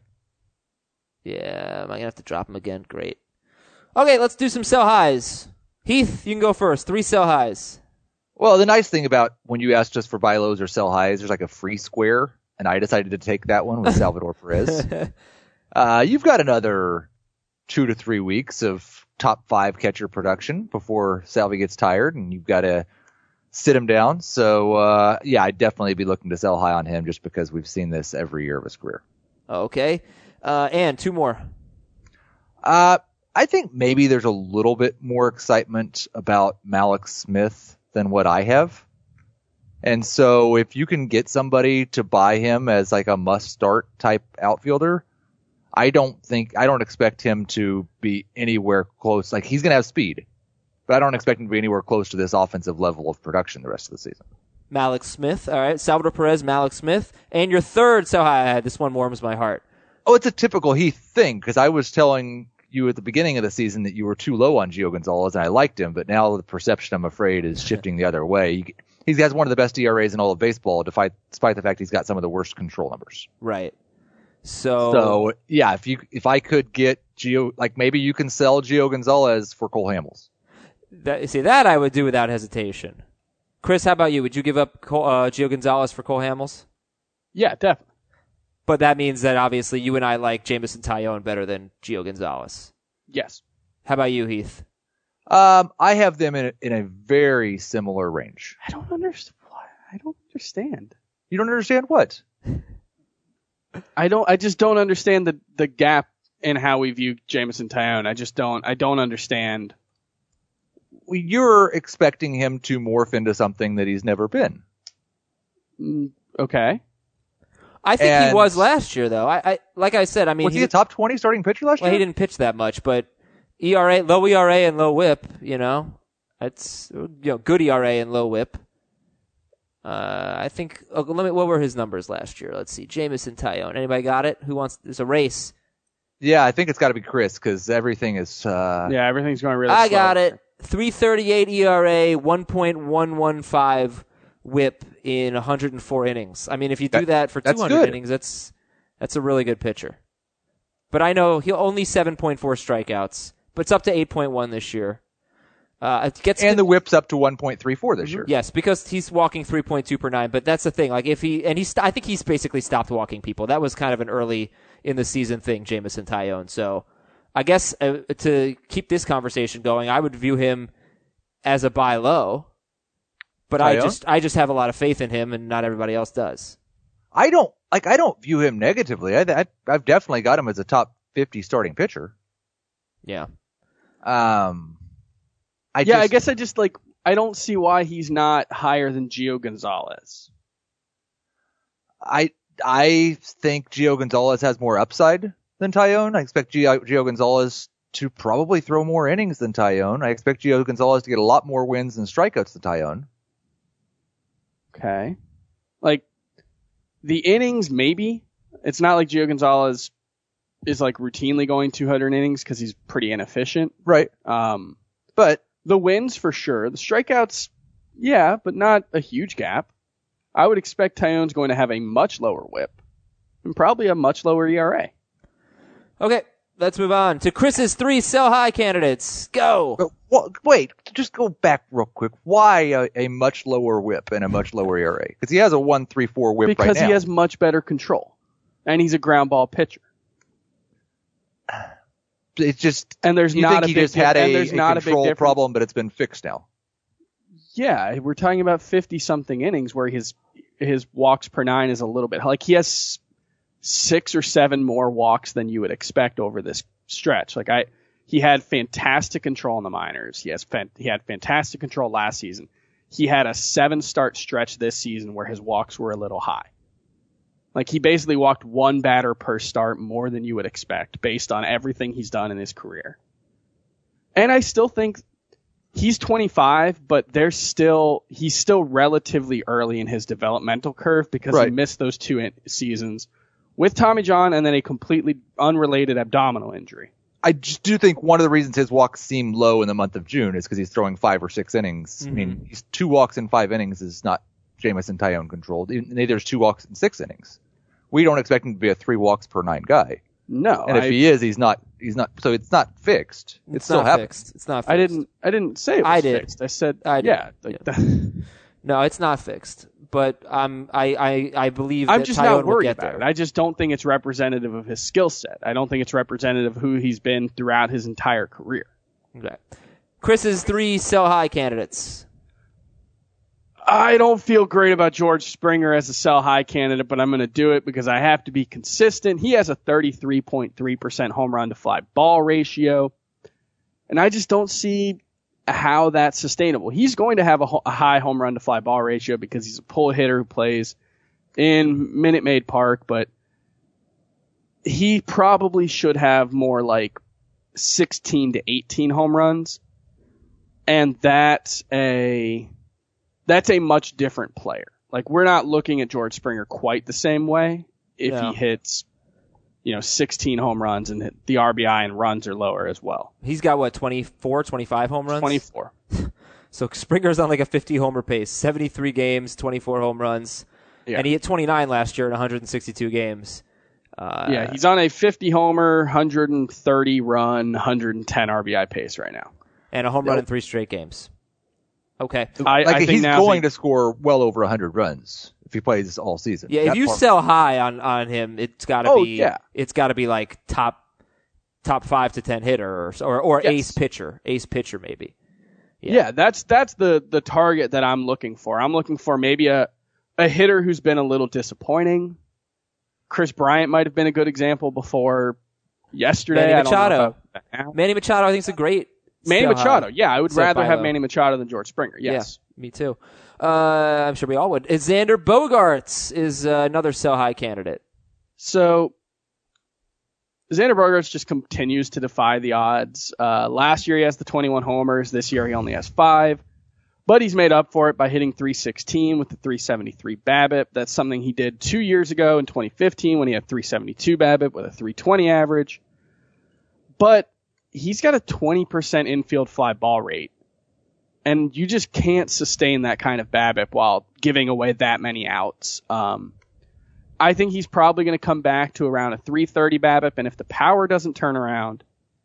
yeah, am I going to have to drop him again? Great. Okay, let's do some sell highs. Heath, you can go first. Three sell highs. Well, the nice thing about when you asked us for buy lows or sell highs, there's like a free square, and I decided to take that one with Salvador Perez. Uh, you've got another two to three weeks of top five catcher production before Salvi gets tired, and you've got to sit him down. So, uh, yeah, I'd definitely be looking to sell high on him just because we've seen this every year of his career. Okay. Uh, and two more. Uh, I think maybe there's a little bit more excitement about Malik Smith than what I have. And so if you can get somebody to buy him as like a must start type outfielder, I don't think, I don't expect him to be anywhere close. Like he's going to have speed, but I don't expect him to be anywhere close to this offensive level of production the rest of the season. Malik Smith. All right. Salvador Perez, Malik Smith. And your third sell high. This one warms my heart. Oh, it's a typical Heath thing because I was telling you at the beginning of the season that you were too low on Gio Gonzalez and I liked him, but now the perception, I'm afraid, is shifting the other way. You, he has one of the best E R As in all of baseball, despite, despite the fact he's got some of the worst control numbers. Right. So, So yeah, if you if I could get Gio, like maybe you can sell Gio Gonzalez for Cole Hamels. that, see, that I would do without hesitation. Chris, how about you? Would you give up Cole, uh, Gio Gonzalez for Cole Hamels? Yeah, definitely. But that means that obviously you and I like Jamison Tyone better than Gio Gonzalez. Yes. How about you, Heath? Um, I have them in a, in a very similar range. I don't understand. I don't understand. You don't understand what? I don't. I just don't understand the the gap in how we view Jameson Taillon. I just don't. I don't understand. You're expecting him to morph into something that he's never been. Mm, okay. I think And- he was last year, though. I, I like I said. I mean, Was he a top twenty starting pitcher last well, he year? didn't pitch that much, but E R A, low E R A and low WHIP. You know, that's you know good E R A and low WHIP. Uh, I think. Oh, let me. What were his numbers last year? Let's see. Jameson Taillon. Anybody got it? Who wants? There's a race. Yeah, I think it's got to be Chris because everything is. Uh, Yeah, everything's going really. I slow. got it. three thirty-eight E R A, one point one one five WHIP in one hundred four innings. I mean, if you do That- that for that's two hundred good. innings, that's that's a really good pitcher. But I know he'll only seven point four strikeouts, but it's up to eight point one this year. Uh, it gets and to- the whip's up to one point three four this year. Yes, because he's walking three point two per nine. But that's the thing. Like if he and he's, I think he's basically stopped walking people. That was kind of an early in the season thing, Jameson Taillon. So I guess uh, to keep this conversation going, I would view him as a buy low. But I Taillon? just, I just have a lot of faith in him, and not everybody else does. I don't like. I don't view him negatively. I, I, I've definitely got him as a top fifty starting pitcher. Yeah. Um, I Yeah, just, I guess I just like. I don't see why he's not higher than Gio Gonzalez. I I think Gio Gonzalez has more upside than Taillon. I expect Gio, Gio Gonzalez to probably throw more innings than Taillon. I expect Gio Gonzalez to get a lot more wins and strikeouts than Taillon. Okay. Like the innings, maybe. It's not like Gio Gonzalez is like routinely going two hundred innings because he's pretty inefficient. Right. Um, But the wins for sure. The strikeouts, yeah, but not a huge gap. I would expect Taillon's going to have a much lower whip and probably a much lower E R A. Okay, let's move on to Chris's three sell high candidates. Go. But well, wait, just go back real quick. Why a, a much lower whip and a much lower E R A? Because he has a one three four whip right now. Because he has much better control. And he's a ground ball pitcher. It's just And there's you not think a he big just had di- and a, there's a not a big control difference. problem, but it's been fixed now. Yeah, we're talking about fifty something innings where his his walks per nine is a little bit like he has six or seven more walks than you would expect over this stretch. Like I, he had fantastic control in the minors. He has fan, he had fantastic control last season. He had a seven start stretch this season where his walks were a little high. Like he basically walked one batter per start more than you would expect based on everything he's done in his career. And I still think he's twenty-five, but there's still he's still relatively early in his developmental curve because Right. he missed those two in- seasons with Tommy John and then a completely unrelated abdominal injury. I just do think one of the reasons his walks seem low in the month of June is because he's throwing five or six innings. Mm-hmm. I mean, he's two walks in five innings is not Jameson Taillon controlled. Neither there's two walks in six innings. We don't expect him to be a three walks per nine guy. No, And if I, he is, he's not. He's not. So it's not fixed. It It's still not happens. fixed. It's not fixed. I didn't I didn't say it was I did. fixed. I said I did. yeah. Like, Yeah. No, it's not fixed. But um, I, I, I believe I'm that just Taillon not will worried get about there. it. I just don't think it's representative of his skill set. I don't think it's representative of who he's been throughout his entire career. Okay. Chris's three sell high candidates. I don't feel great about George Springer as a sell high candidate, but I'm going to do it because I have to be consistent. He has a thirty-three point three percent home run to fly ball ratio, and I just don't see how that's sustainable. He's going to have a, ho- a high home run to fly ball ratio because he's a pull hitter who plays in Minute Maid Park, but he probably should have more like sixteen to eighteen home runs, and that's a that's a much different player. Like, we're not looking at George Springer quite the same way if No. he hits, you know, sixteen home runs and hit, the R B I and runs are lower as well. He's got, what, twenty-four, twenty-five home runs? twenty-four. So Springer's on like a fifty homer pace, seventy-three games, twenty-four home runs. Yeah. And he hit twenty-nine last year in one hundred sixty-two games. Uh, Yeah, he's on a fifty homer, one hundred thirty run, one hundred ten R B I pace right now. And a home run Yep. in three straight games. Okay. I, Like I think he's now going he- to score well over one hundred runs if he plays all season. Yeah, if That you part- sell high on, on him, it's got to Oh, be yeah. it's got to be like top top five to ten hitter or or, or Yes. ace pitcher, ace pitcher maybe. Yeah, that's that's the the target that I'm looking for. I'm looking for maybe a a hitter who's been a little disappointing. Chris Bryant might have been a good example before yesterday. Manny I don't know Machado. about- Manny Machado, I think, is a great Manny sell Machado. high. Yeah, I would Sell rather high have low. Manny Machado than George Springer. Yes. Yeah, me too. Uh, I'm sure we all would. Xander Bogaerts is uh, another sell high candidate. So Xander Bogaerts just continues to defy the odds. Uh, last year he has the twenty-one homers. This year he only has five. But he's made up for it by hitting three sixteen with the three seventy-three BABIP. That's something he did two years ago in twenty fifteen when he had three seventy-two BABIP with a three twenty average. But he's got a twenty percent infield fly ball rate. And you just can't sustain that kind of BABIP while giving away that many outs. Um, I think he's probably going to come back to around a three thirty BABIP. And if the power doesn't turn around,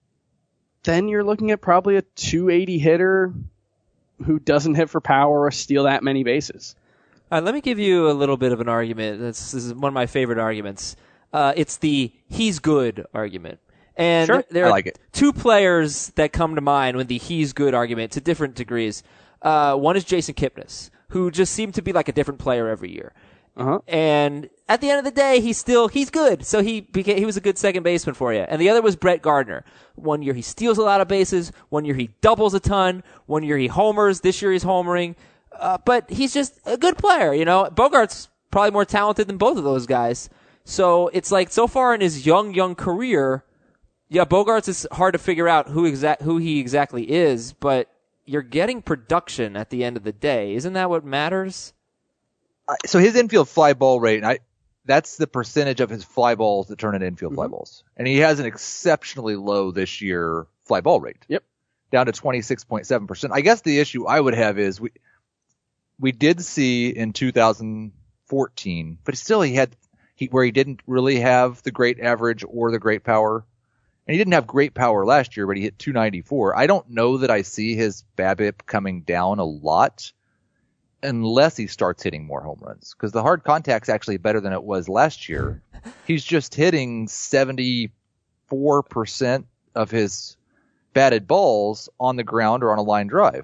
then you're looking at probably a two eighty hitter who doesn't hit for power or steal that many bases. All right, let me give you a little bit of an argument. This, this is one of my favorite arguments. Uh, it's the he's good argument. And Sure. there I are like it. two players that come to mind with the he's good argument to different degrees. Uh, one is Jason Kipnis, who just seemed to be like a different player every year. Uh-huh. And at the end of the day, he's still, he's good. So he became, he was a good second baseman for you. And the other was Brett Gardner. One year he steals a lot of bases. One year he doubles a ton. One year he homers. This year he's homering. Uh, but he's just a good player, you know. Bogart's probably more talented than both of those guys. So it's like so far in his young, young career, yeah, Bogarts is hard to figure out who exact, who he exactly is, but you're getting production at the end of the day. Isn't that what matters? Uh, So his infield fly ball rate, and I, that's the percentage of his fly balls that turn into infield fly balls. And he has an exceptionally low this year fly ball rate. Yep. Down to twenty-six point seven percent. I guess the issue I would have is we, we did see in two thousand fourteen, but still he had, he, where he didn't really have the great average or the great power. And he didn't have great power last year, but he hit two ninety-four. I don't know that I see his BABIP coming down a lot unless he starts hitting more home runs, because the hard contact's actually better than it was last year. He's just hitting seventy-four percent of his batted balls on the ground or on a line drive.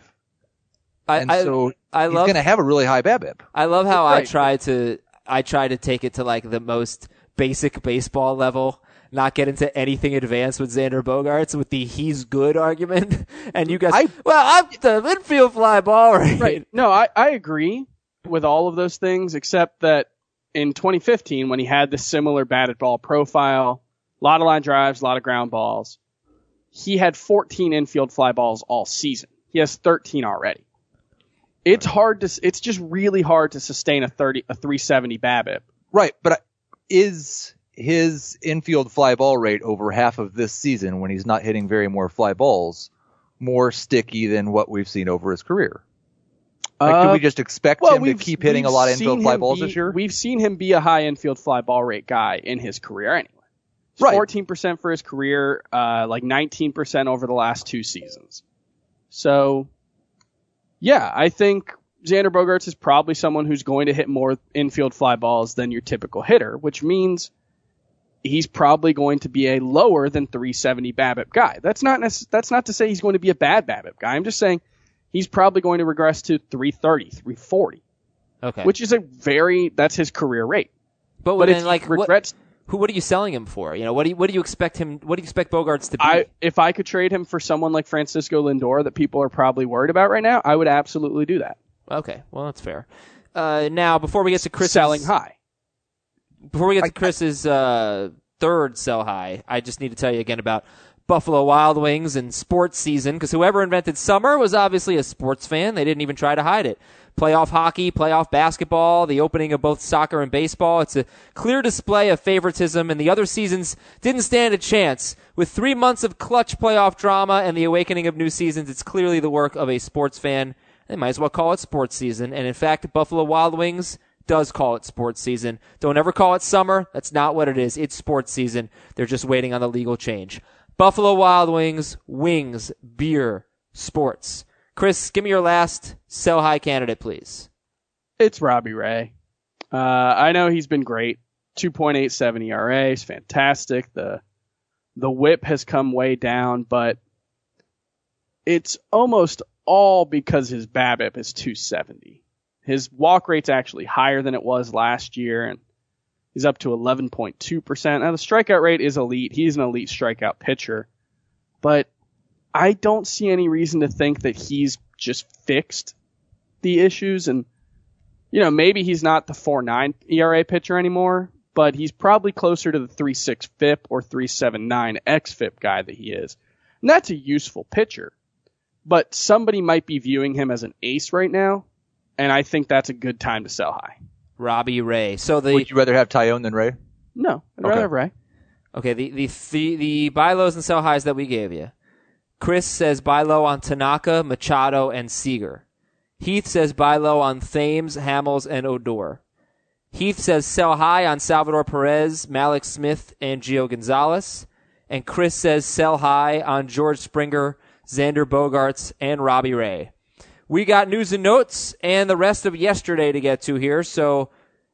I, And I, so I he's love, going to have a really high BABIP. I love how I Right. try to, I try to take it to like the most basic baseball level, not get into anything advanced with Xander Bogaerts with the he's good argument. And you guys, I- well, I'm the infield fly ball rate. Right. No, I, I agree with all of those things, except that in twenty fifteen, when he had the similar batted ball profile, a lot of line drives, a lot of ground balls, he had fourteen infield fly balls all season. He has thirteen already. It's hard to, it's just really hard to sustain a thirty, a three seventy BABIP. Right, but I- is his infield fly ball rate over half of this season, when he's not hitting very more fly balls, more sticky than what we've seen over his career? Like, Uh, do we just expect Well, him to we've keep hitting a we've lot of seen infield fly him balls be- this year? We've seen him be a high infield fly ball rate guy in his career anyway. Right. fourteen percent for his career, uh, like nineteen percent over the last two seasons. So, yeah, I think Xander Bogaerts is probably someone who's going to hit more infield fly balls than your typical hitter, which means he's probably going to be a lower than three seventy BABIP guy. That's not necess- that's not to say he's going to be a bad BABIP guy. I'm just saying he's probably going to regress to three thirty, three forty, Okay. which is a very, that's his career rate. but But then, if he like, what, regrets, who, what are you selling him for? You know, what do you, what do you expect him, what do you expect Bogarts to be? I, if I could trade him for someone like Francisco Lindor that people are probably worried about right now, I would absolutely do that. okay. Well, that's fair. Uh, now, before we get to Chris Selling high. Before we get to Chris's uh, third sell high, I just need to tell you again about Buffalo Wild Wings and sports season, because whoever invented summer was obviously a sports fan. They didn't even try to hide it. Playoff hockey, playoff basketball, the opening of both soccer and baseball. It's a clear display of favoritism, and the other seasons didn't stand a chance. With three months of clutch playoff drama and the awakening of new seasons, it's clearly the work of a sports fan. They might as well call it sports season. And in fact, Buffalo Wild Wings does call it sports season. Don't ever call it summer. That's not what it is. It's sports season. They're just waiting on the legal change. Buffalo Wild Wings, wings, beer, sports. Chris, give me your last sell high candidate, please. It's Robbie Ray. Uh, I know he's been great. two point eight seven E R A is fantastic. The, the whip has come way down, but it's almost all because his BABIP is two seventy. His walk rate's actually higher than it was last year, and He's up to eleven point two percent. Now, the strikeout rate is elite. He's an elite strikeout pitcher. But I don't see any reason to think that he's just fixed the issues. And, you know, maybe he's not the four point nine E R A pitcher anymore, but he's probably closer to the three point six F I P or three point seven nine X F I P guy that he is. And that's a useful pitcher. But somebody might be viewing him as an ace right now, and I think that's a good time to sell high. Robbie Ray. So the Would you rather have Tyone than Ray? No, I'd Okay. rather have Ray. Okay, the, the, the, the buy lows and sell highs that we gave you. Chris says buy low on Tanaka, Machado, and Seager. Heath says buy low on Thames, Hamels, and Odor. Heath says sell high on Salvador Perez, Malik Smith, and Gio Gonzalez. And Chris says sell high on George Springer, Xander Bogaerts, and Robbie Ray. We got news and notes and the rest of yesterday to get to here, so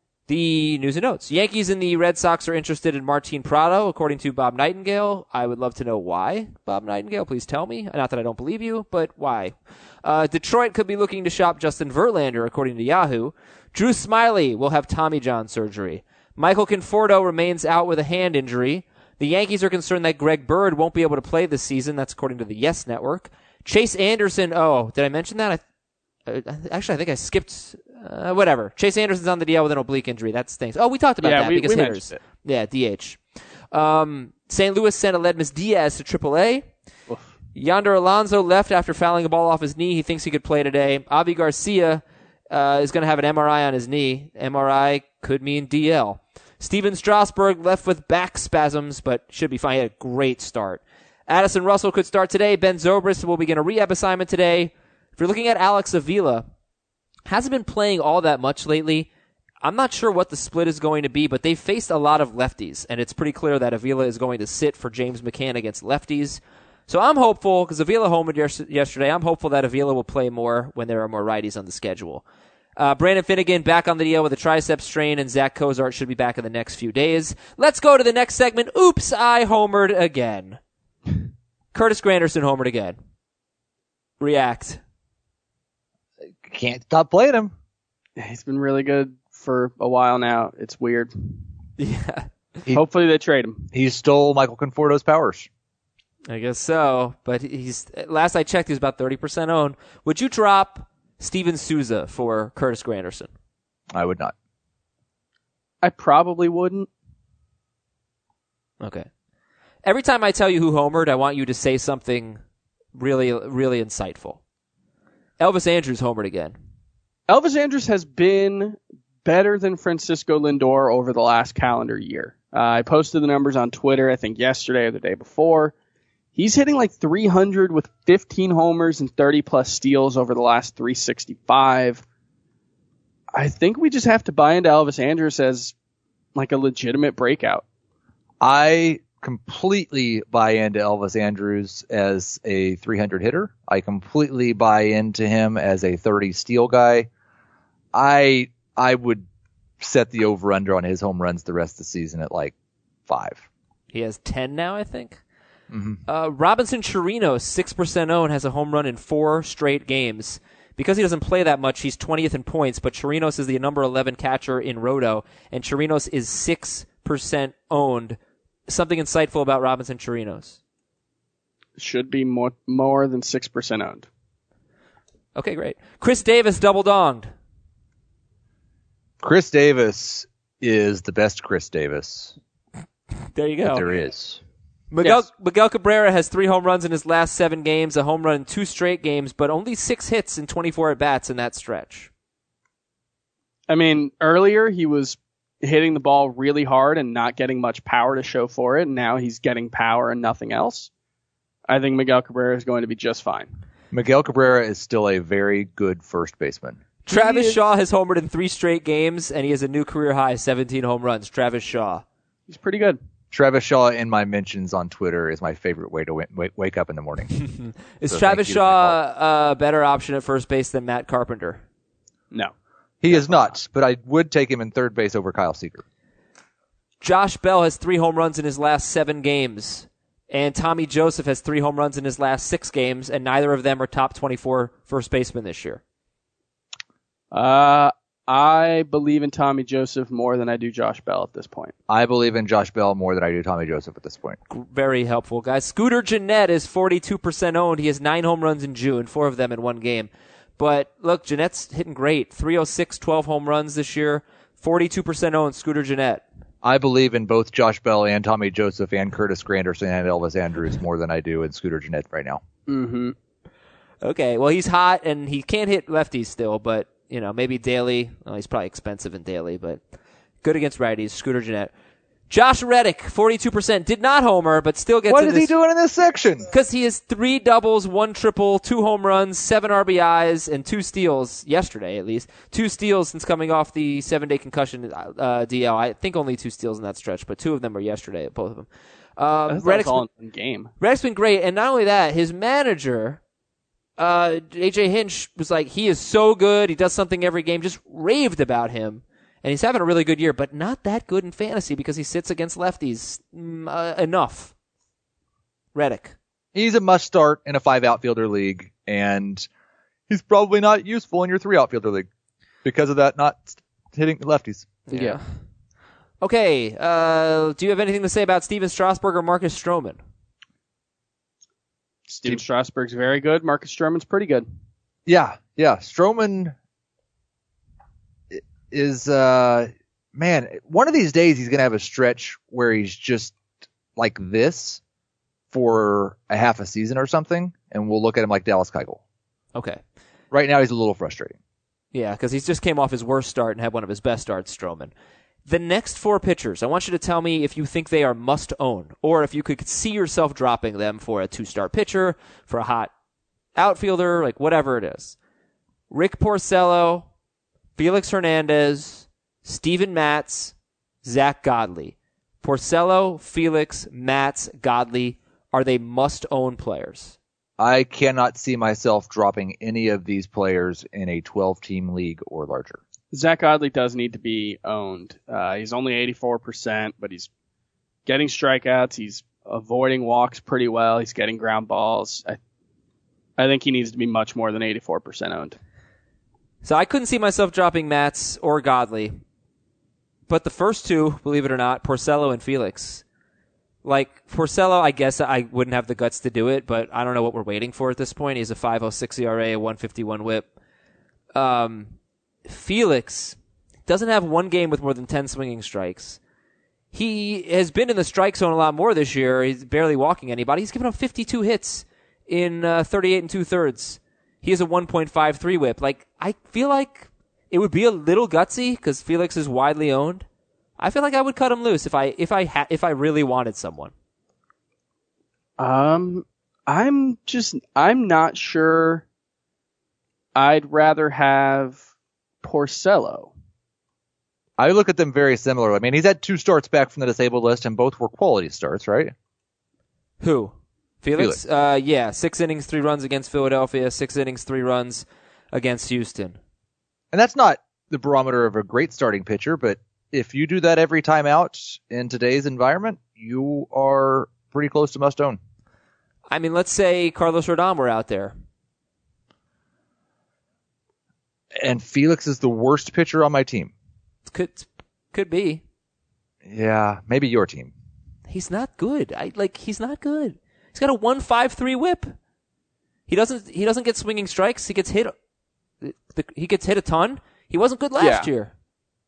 the news and notes. Yankees and the Red Sox are interested in Martin Prado, according to Bob Nightingale. I would love to know why, Bob Nightingale. Please tell me. Not that I don't believe you, but why? Uh, Detroit could be looking to shop Justin Verlander, according to Yahoo. Drew Smyly will have Tommy John surgery. Michael Conforto remains out with a hand injury. The Yankees are concerned that Greg Bird won't be able to play this season. That's according to the Yes Network. Chase Anderson, oh, did I mention that? I, uh, actually, I think I skipped, uh, whatever. Chase Anderson's on the D L with an oblique injury. That stinks. Oh, we talked about Yeah, that we- because we hitters. mentioned Yeah, D H. Um, Saint Louis sent Aledmus Diaz to triple A. Oof. Yonder Alonso left after fouling a ball off his knee. He thinks he could play today. Avi Garcia uh, is going to have an M R I on his knee. M R I could mean D L. Steven Strasburg left with back spasms, but should be fine. He had a great start. Addison Russell could start today. Ben Zobrist will begin a rehab assignment today. If you're looking at Alex Avila, hasn't been playing all that much lately. I'm not sure what the split is going to be, but they faced a lot of lefties, and it's pretty clear that Avila is going to sit for James McCann against lefties. So I'm hopeful, because Avila homered yes- yesterday, I'm hopeful that Avila will play more when there are more righties on the schedule. Uh, Brandon Finnegan back on the D L with a tricep strain, and Zach Cozart should be back in the next few days. Let's go to the next segment. Oops, I homered again. Curtis Granderson homered again. React. Can't stop playing him. He's been really good for a while now. It's weird. Yeah, He- Hopefully they trade him. He stole Michael Conforto's powers. I guess so. But he's last I checked, he was about thirty percent owned. Would you drop Steven Souza for Curtis Granderson? I would not. I probably wouldn't. Okay. Every time I tell you who homered, I want you to say something really, really insightful. Elvis Andrus homered again. Elvis Andrus has been better than Francisco Lindor over the last calendar year. Uh, I posted the numbers on Twitter, I think yesterday or the day before. He's hitting like three hundred with fifteen homers and thirty plus steals over the last three sixty-five. I think we just have to buy into Elvis Andrus as like a legitimate breakout. I completely buy into Elvis Andrus as a three hundred hitter. I completely buy into him as a thirty steal guy. I I would set the over-under on his home runs the rest of the season at like five. He has ten now, I think. Mm-hmm. Uh, Robinson Chirinos, six percent owned, has a home run in four straight games. Because he doesn't play that much, he's twentieth in points, but Chirinos is the number eleven catcher in Roto, and Chirinos is six percent owned. Something insightful about Robinson Chirinos. Should be more more than six percent owned. Okay, great. Chris Davis double donged. Chris Davis is the best Chris Davis There you that go. there is. Miguel, Yes. Miguel Cabrera has three home runs in his last seven games, a home run in two straight games, but only six hits in twenty-four at-bats in that stretch. I mean, earlier he was hitting the ball really hard and not getting much power to show for it, and now he's getting power and nothing else. I think Miguel Cabrera is going to be just fine. Miguel Cabrera is still a very good first baseman. Travis is- Shaw has homered in three straight games, and he has a new career high, seventeen home runs. Travis Shaw. He's pretty good. Travis Shaw in my mentions on Twitter is my favorite way to wake, wake up in the morning. Is So Travis thank you, Shaw a better option at first base than Matt Carpenter? No. He is not, but I would take him in third base over Kyle Seager. Josh Bell has three home runs in his last seven games, and Tommy Joseph has three home runs in his last six games, and neither of them are top twenty-four first basemen this year. Uh, I believe in Tommy Joseph more than I do Josh Bell at this point. I believe in Josh Bell more than I do Tommy Joseph at this point. Very helpful, guys. Scooter Gennett is forty-two percent owned. He has nine home runs in June, four of them in one game. But look, Gennett's hitting great. three oh six, twelve home runs this year. forty-two percent owned, Scooter Gennett. I believe in both Josh Bell and Tommy Joseph and Curtis Granderson and Elvis Andrews more than I do in Scooter Gennett right now. Mm-hmm. Okay, well, he's hot, and he can't hit lefties still, but, you know, maybe Daly. Well, he's probably expensive in Daly, but good against righties. Scooter Gennett. Josh Reddick, forty-two percent. Did not homer, but still gets What in is this, he doing in this section? Because he has three doubles, one triple, two home runs, seven R B Is, and two steals, yesterday at least. Two steals since coming off the seven-day concussion uh, D L. I think only two steals in that stretch, but two of them were yesterday, both of them. Um, Reddick's all in the game. Reddick's been great, and not only that, his manager... Uh, A J Hinch was like, he is so good. He does something every game. Just raved about him. And he's having a really good year, but not that good in fantasy because he sits against lefties mm, uh, enough. Reddick. He's a must start in a five outfielder league, and he's probably not useful in your three outfielder league because of that not hitting lefties. Yeah. yeah. Okay. Uh, do you have anything to say about Steven Strasburg or Marcus Stroman? Steven Strasburg's very good. Marcus Stroman's pretty good. Yeah, yeah. Stroman is, uh, man, one of these days he's going to have a stretch where he's just like this for a half a season or something, and we'll look at him like Dallas Keuchel. Okay. Right now he's a little frustrating. Yeah, because he just came off his worst start and had one of his best starts, Stroman. The next four pitchers, I want you to tell me if you think they are must-own, or if you could see yourself dropping them for a two-star pitcher, for a hot outfielder, like whatever it is. Rick Porcello, Felix Hernandez, Steven Matz, Zach Godley. Porcello, Felix, Matz, Godley, are they must-own players? I cannot see myself dropping any of these players in a twelve-team league or larger. Zach Godley does need to be owned. Uh, he's only eighty-four percent, but he's getting strikeouts. He's avoiding walks pretty well. He's getting ground balls. I, I think he needs to be much more than eighty-four percent owned. So I couldn't see myself dropping Matz or Godley. But the first two, believe it or not, Porcello and Felix. Like, Porcello, I guess I wouldn't have the guts to do it, but I don't know what we're waiting for at this point. He's a five oh six E R A, a one fifty-one whip. Um... Felix doesn't have one game with more than ten swinging strikes. He has been in the strike zone a lot more this year. He's barely walking anybody. He's given up fifty-two hits in uh, thirty-eight and two-thirds. He has a one point five three whip. Like, I feel like it would be a little gutsy because Felix is widely owned. I feel like I would cut him loose if I if I ha- if I really wanted someone. Um, I'm just I'm not sure. I'd rather have Porcello. I look at them very similarly. I mean, he's had two starts back from the disabled list, and both were quality starts, right? Who? Felix? Felix. Uh, yeah, six innings, three runs against Philadelphia, six innings, three runs against Houston. And that's not the barometer of a great starting pitcher, but if you do that every time out in today's environment, you are pretty close to must own. I mean, let's say Carlos Rodon were out there. And Felix is the worst pitcher on my team. Could could be. Yeah, maybe your team. He's not good. I like he's not good. He's got a one five three whip. He doesn't he doesn't get swinging strikes. He gets hit he gets hit a ton. He wasn't good last yeah. year.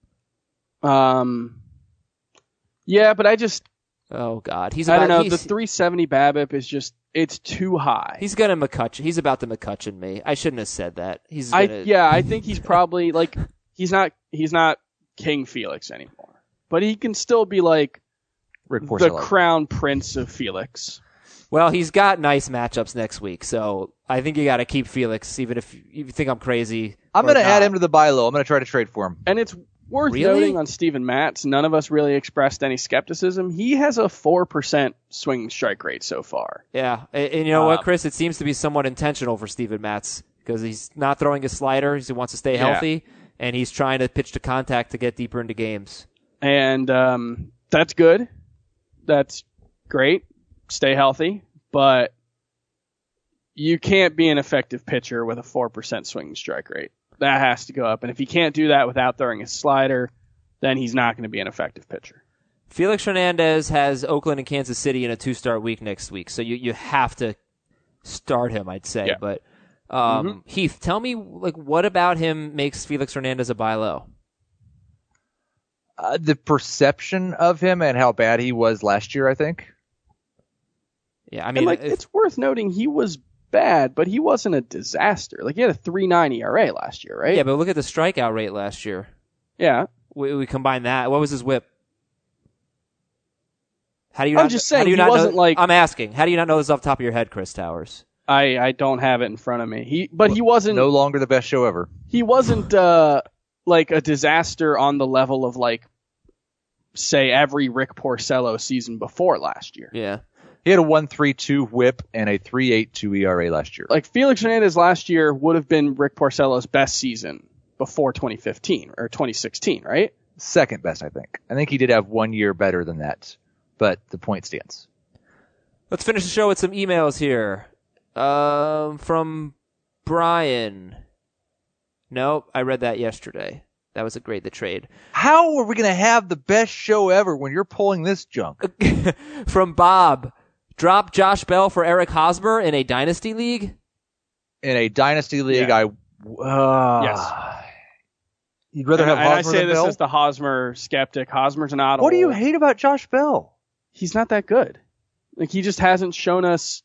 Um Yeah, but I just Oh god. He's I about, don't know, he's, the three seventy BABIP is just it's too high. He's gonna McCutcheon. He's about to McCutcheon me. I shouldn't have said that. He's I gonna, yeah, I think he's probably like he's not he's not King Felix anymore. But he can still be like Rick the Porcello. crown prince of Felix. Well, he's got nice matchups next week, so I think you got to keep Felix, even if you think I'm crazy. I'm going to add him to the buy low. I'm going to try to trade for him. And it's worth Really? noting on Steven Matz, none of us really expressed any skepticism. He has a four percent swing strike rate so far. Yeah, and, and you know what, Um, Chris? It seems to be somewhat intentional for Steven Matz because he's not throwing his slider. He wants to stay Yeah. healthy, and he's trying to pitch to contact to get deeper into games. And um, that's good. That's great. Stay healthy. But you can't be an effective pitcher with a four percent swing strike rate. That has to go up. And if he can't do that without throwing a slider, then he's not going to be an effective pitcher. Felix Hernandez has Oakland and Kansas City in a two-start week next week, so you, you have to start him, I'd say. Yeah. But um, Mm-hmm. Heath, tell me, like, what about him makes Felix Hernandez a buy low? Uh, the perception of him and how bad he was last year, I think. Yeah, I And mean, like, if- it's worth noting he was bad, but he wasn't a disaster. Like, he had a three point nine E R A last year, right? yeah, but look at the strikeout rate last year. Yeah. We, we combine that. What was his whip? How do you I'm not, just how saying, do you he not wasn't know, like- I'm asking. How do you not know this off the top of your head, Chris Towers? I, I don't have it in front of me. He, but he wasn't, No longer the best show ever. he wasn't, uh, like a disaster on the level of like, say, every Rick Porcello season before last year. Yeah. He had a one point three two whip and a three point eight two E R A last year. Like, Felix Hernandez last year would have been Rick Porcello's best season before twenty fifteen or twenty sixteen, right? Second best, I think. I think he did have one year better than that, but the point stands. Let's finish the show with some emails here. Um, from Brian. Nope, I read that yesterday. That was a great the trade. How are we going to have the best show ever when you're pulling this junk? From Bob. Drop Josh Bell for Eric Hosmer in a dynasty league? In a dynasty league, Yeah. I uh, Yes. You'd rather and, have and I Hosmer say than this Bell? as the Hosmer skeptic. Hosmer's an odd. What do you hate about Josh Bell? He's not that good. Like, he just hasn't shown us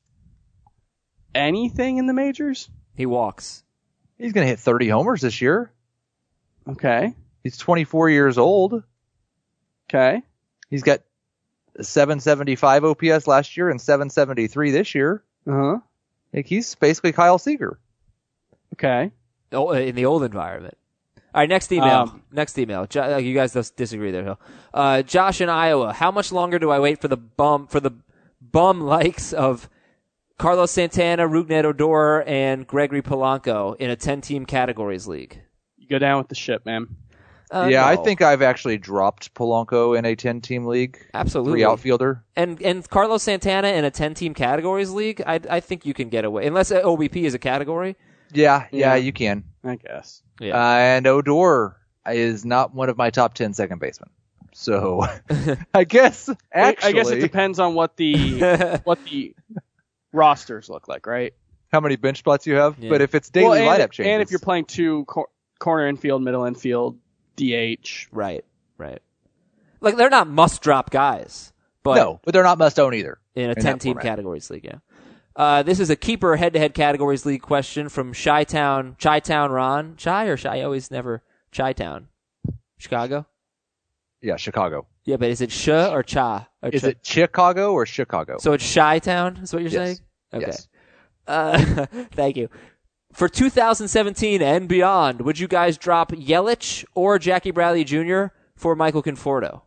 anything in the majors. He walks. He's going to hit thirty homers this year. Okay. He's twenty-four years old. Okay. He's got seven seventy-five O P S last year and seven seventy-three this year. Uh huh. Like, he's basically Kyle Seager. Okay. Oh, in the old environment. All right, next email. Um, next email. Jo- you guys just disagree there, Hill. Uh, Josh in Iowa. How much longer do I wait for the bum for the bum likes of Carlos Santana, Rougned Odor, and Gregory Polanco in a ten-team categories league? You go down with the ship, man. Uh, yeah, I no. think I've actually dropped Polanco in a ten-team league. Absolutely. Free outfielder. And and Carlos Santana in a ten-team categories league, I I think you can get away unless O B P is a category. Yeah, yeah, Yeah. you can. I guess. Yeah. Uh, and Odor is not one of my top ten second basemen. So I guess actually, I guess it depends on what the what the rosters look like, right? how many bench spots you have. Yeah. But if it's daily Well, and, lineup changes, and if you're playing two cor- corner infield, middle infield, D H. Right. Right. Like they're not must drop guys, but no, but they're not must own either. in a in that ten-team format. categories league, yeah. Uh, this is a keeper head-to-head categories league question from Chi-Town, Chi-Town Ron. Chi or Chi? Always never. Chi-Town. Chicago? Yeah, Chicago. Yeah, but is it Sh or Cha? Or Is Ch- it Chicago or Chicago? So it's Chi-Town is what you're Yes. saying? Okay. Yes. Uh, thank you. For two thousand seventeen and beyond, would you guys drop Yelich or Jackie Bradley Junior for Michael Conforto?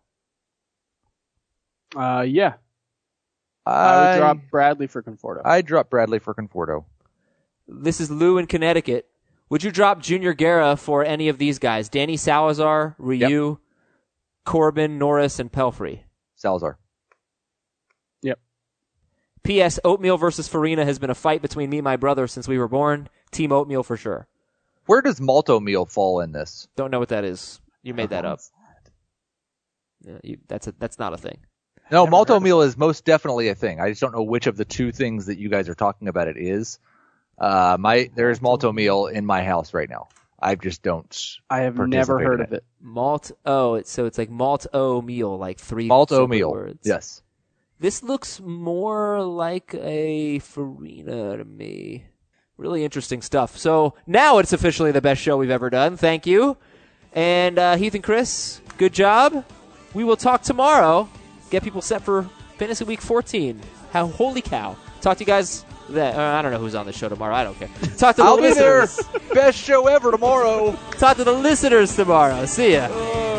Uh, yeah, I I would drop Bradley for Conforto. I drop Bradley for Conforto. This is Lou in Connecticut. Would you drop Junior Guerra for any of these guys? Danny Salazar, Ryu, Corbin, Norris, and Pelfrey. Salazar. Yep. P S. Oatmeal versus Farina has been a fight between me and my brother since we were born. Team Oatmeal for sure. Where does Malto meal fall in this? Don't know what that is. You made that up. Yeah, you, that's a, that's not a thing. No, Never Malto heard of meal is most definitely a thing. I just don't know which of the two things that you guys are talking about it is. Uh, my there's Malto meal in my house right now. I just don't. I have participate never heard in of it. Malt O. It's, so it's like malt O meal, like three Malto separate meal. words. Yes. This looks more like a Farina to me. Really interesting stuff. So now it's officially the best show we've ever done. Thank you. And uh, Heath and Chris, good job. We will talk tomorrow. Get people set for Fantasy Week fourteen. How holy cow. Talk to you guys then. Uh, I don't know who's on the show tomorrow. I don't care. Talk to the I'll be there. listeners. Best show ever tomorrow. Talk to the listeners tomorrow. See ya.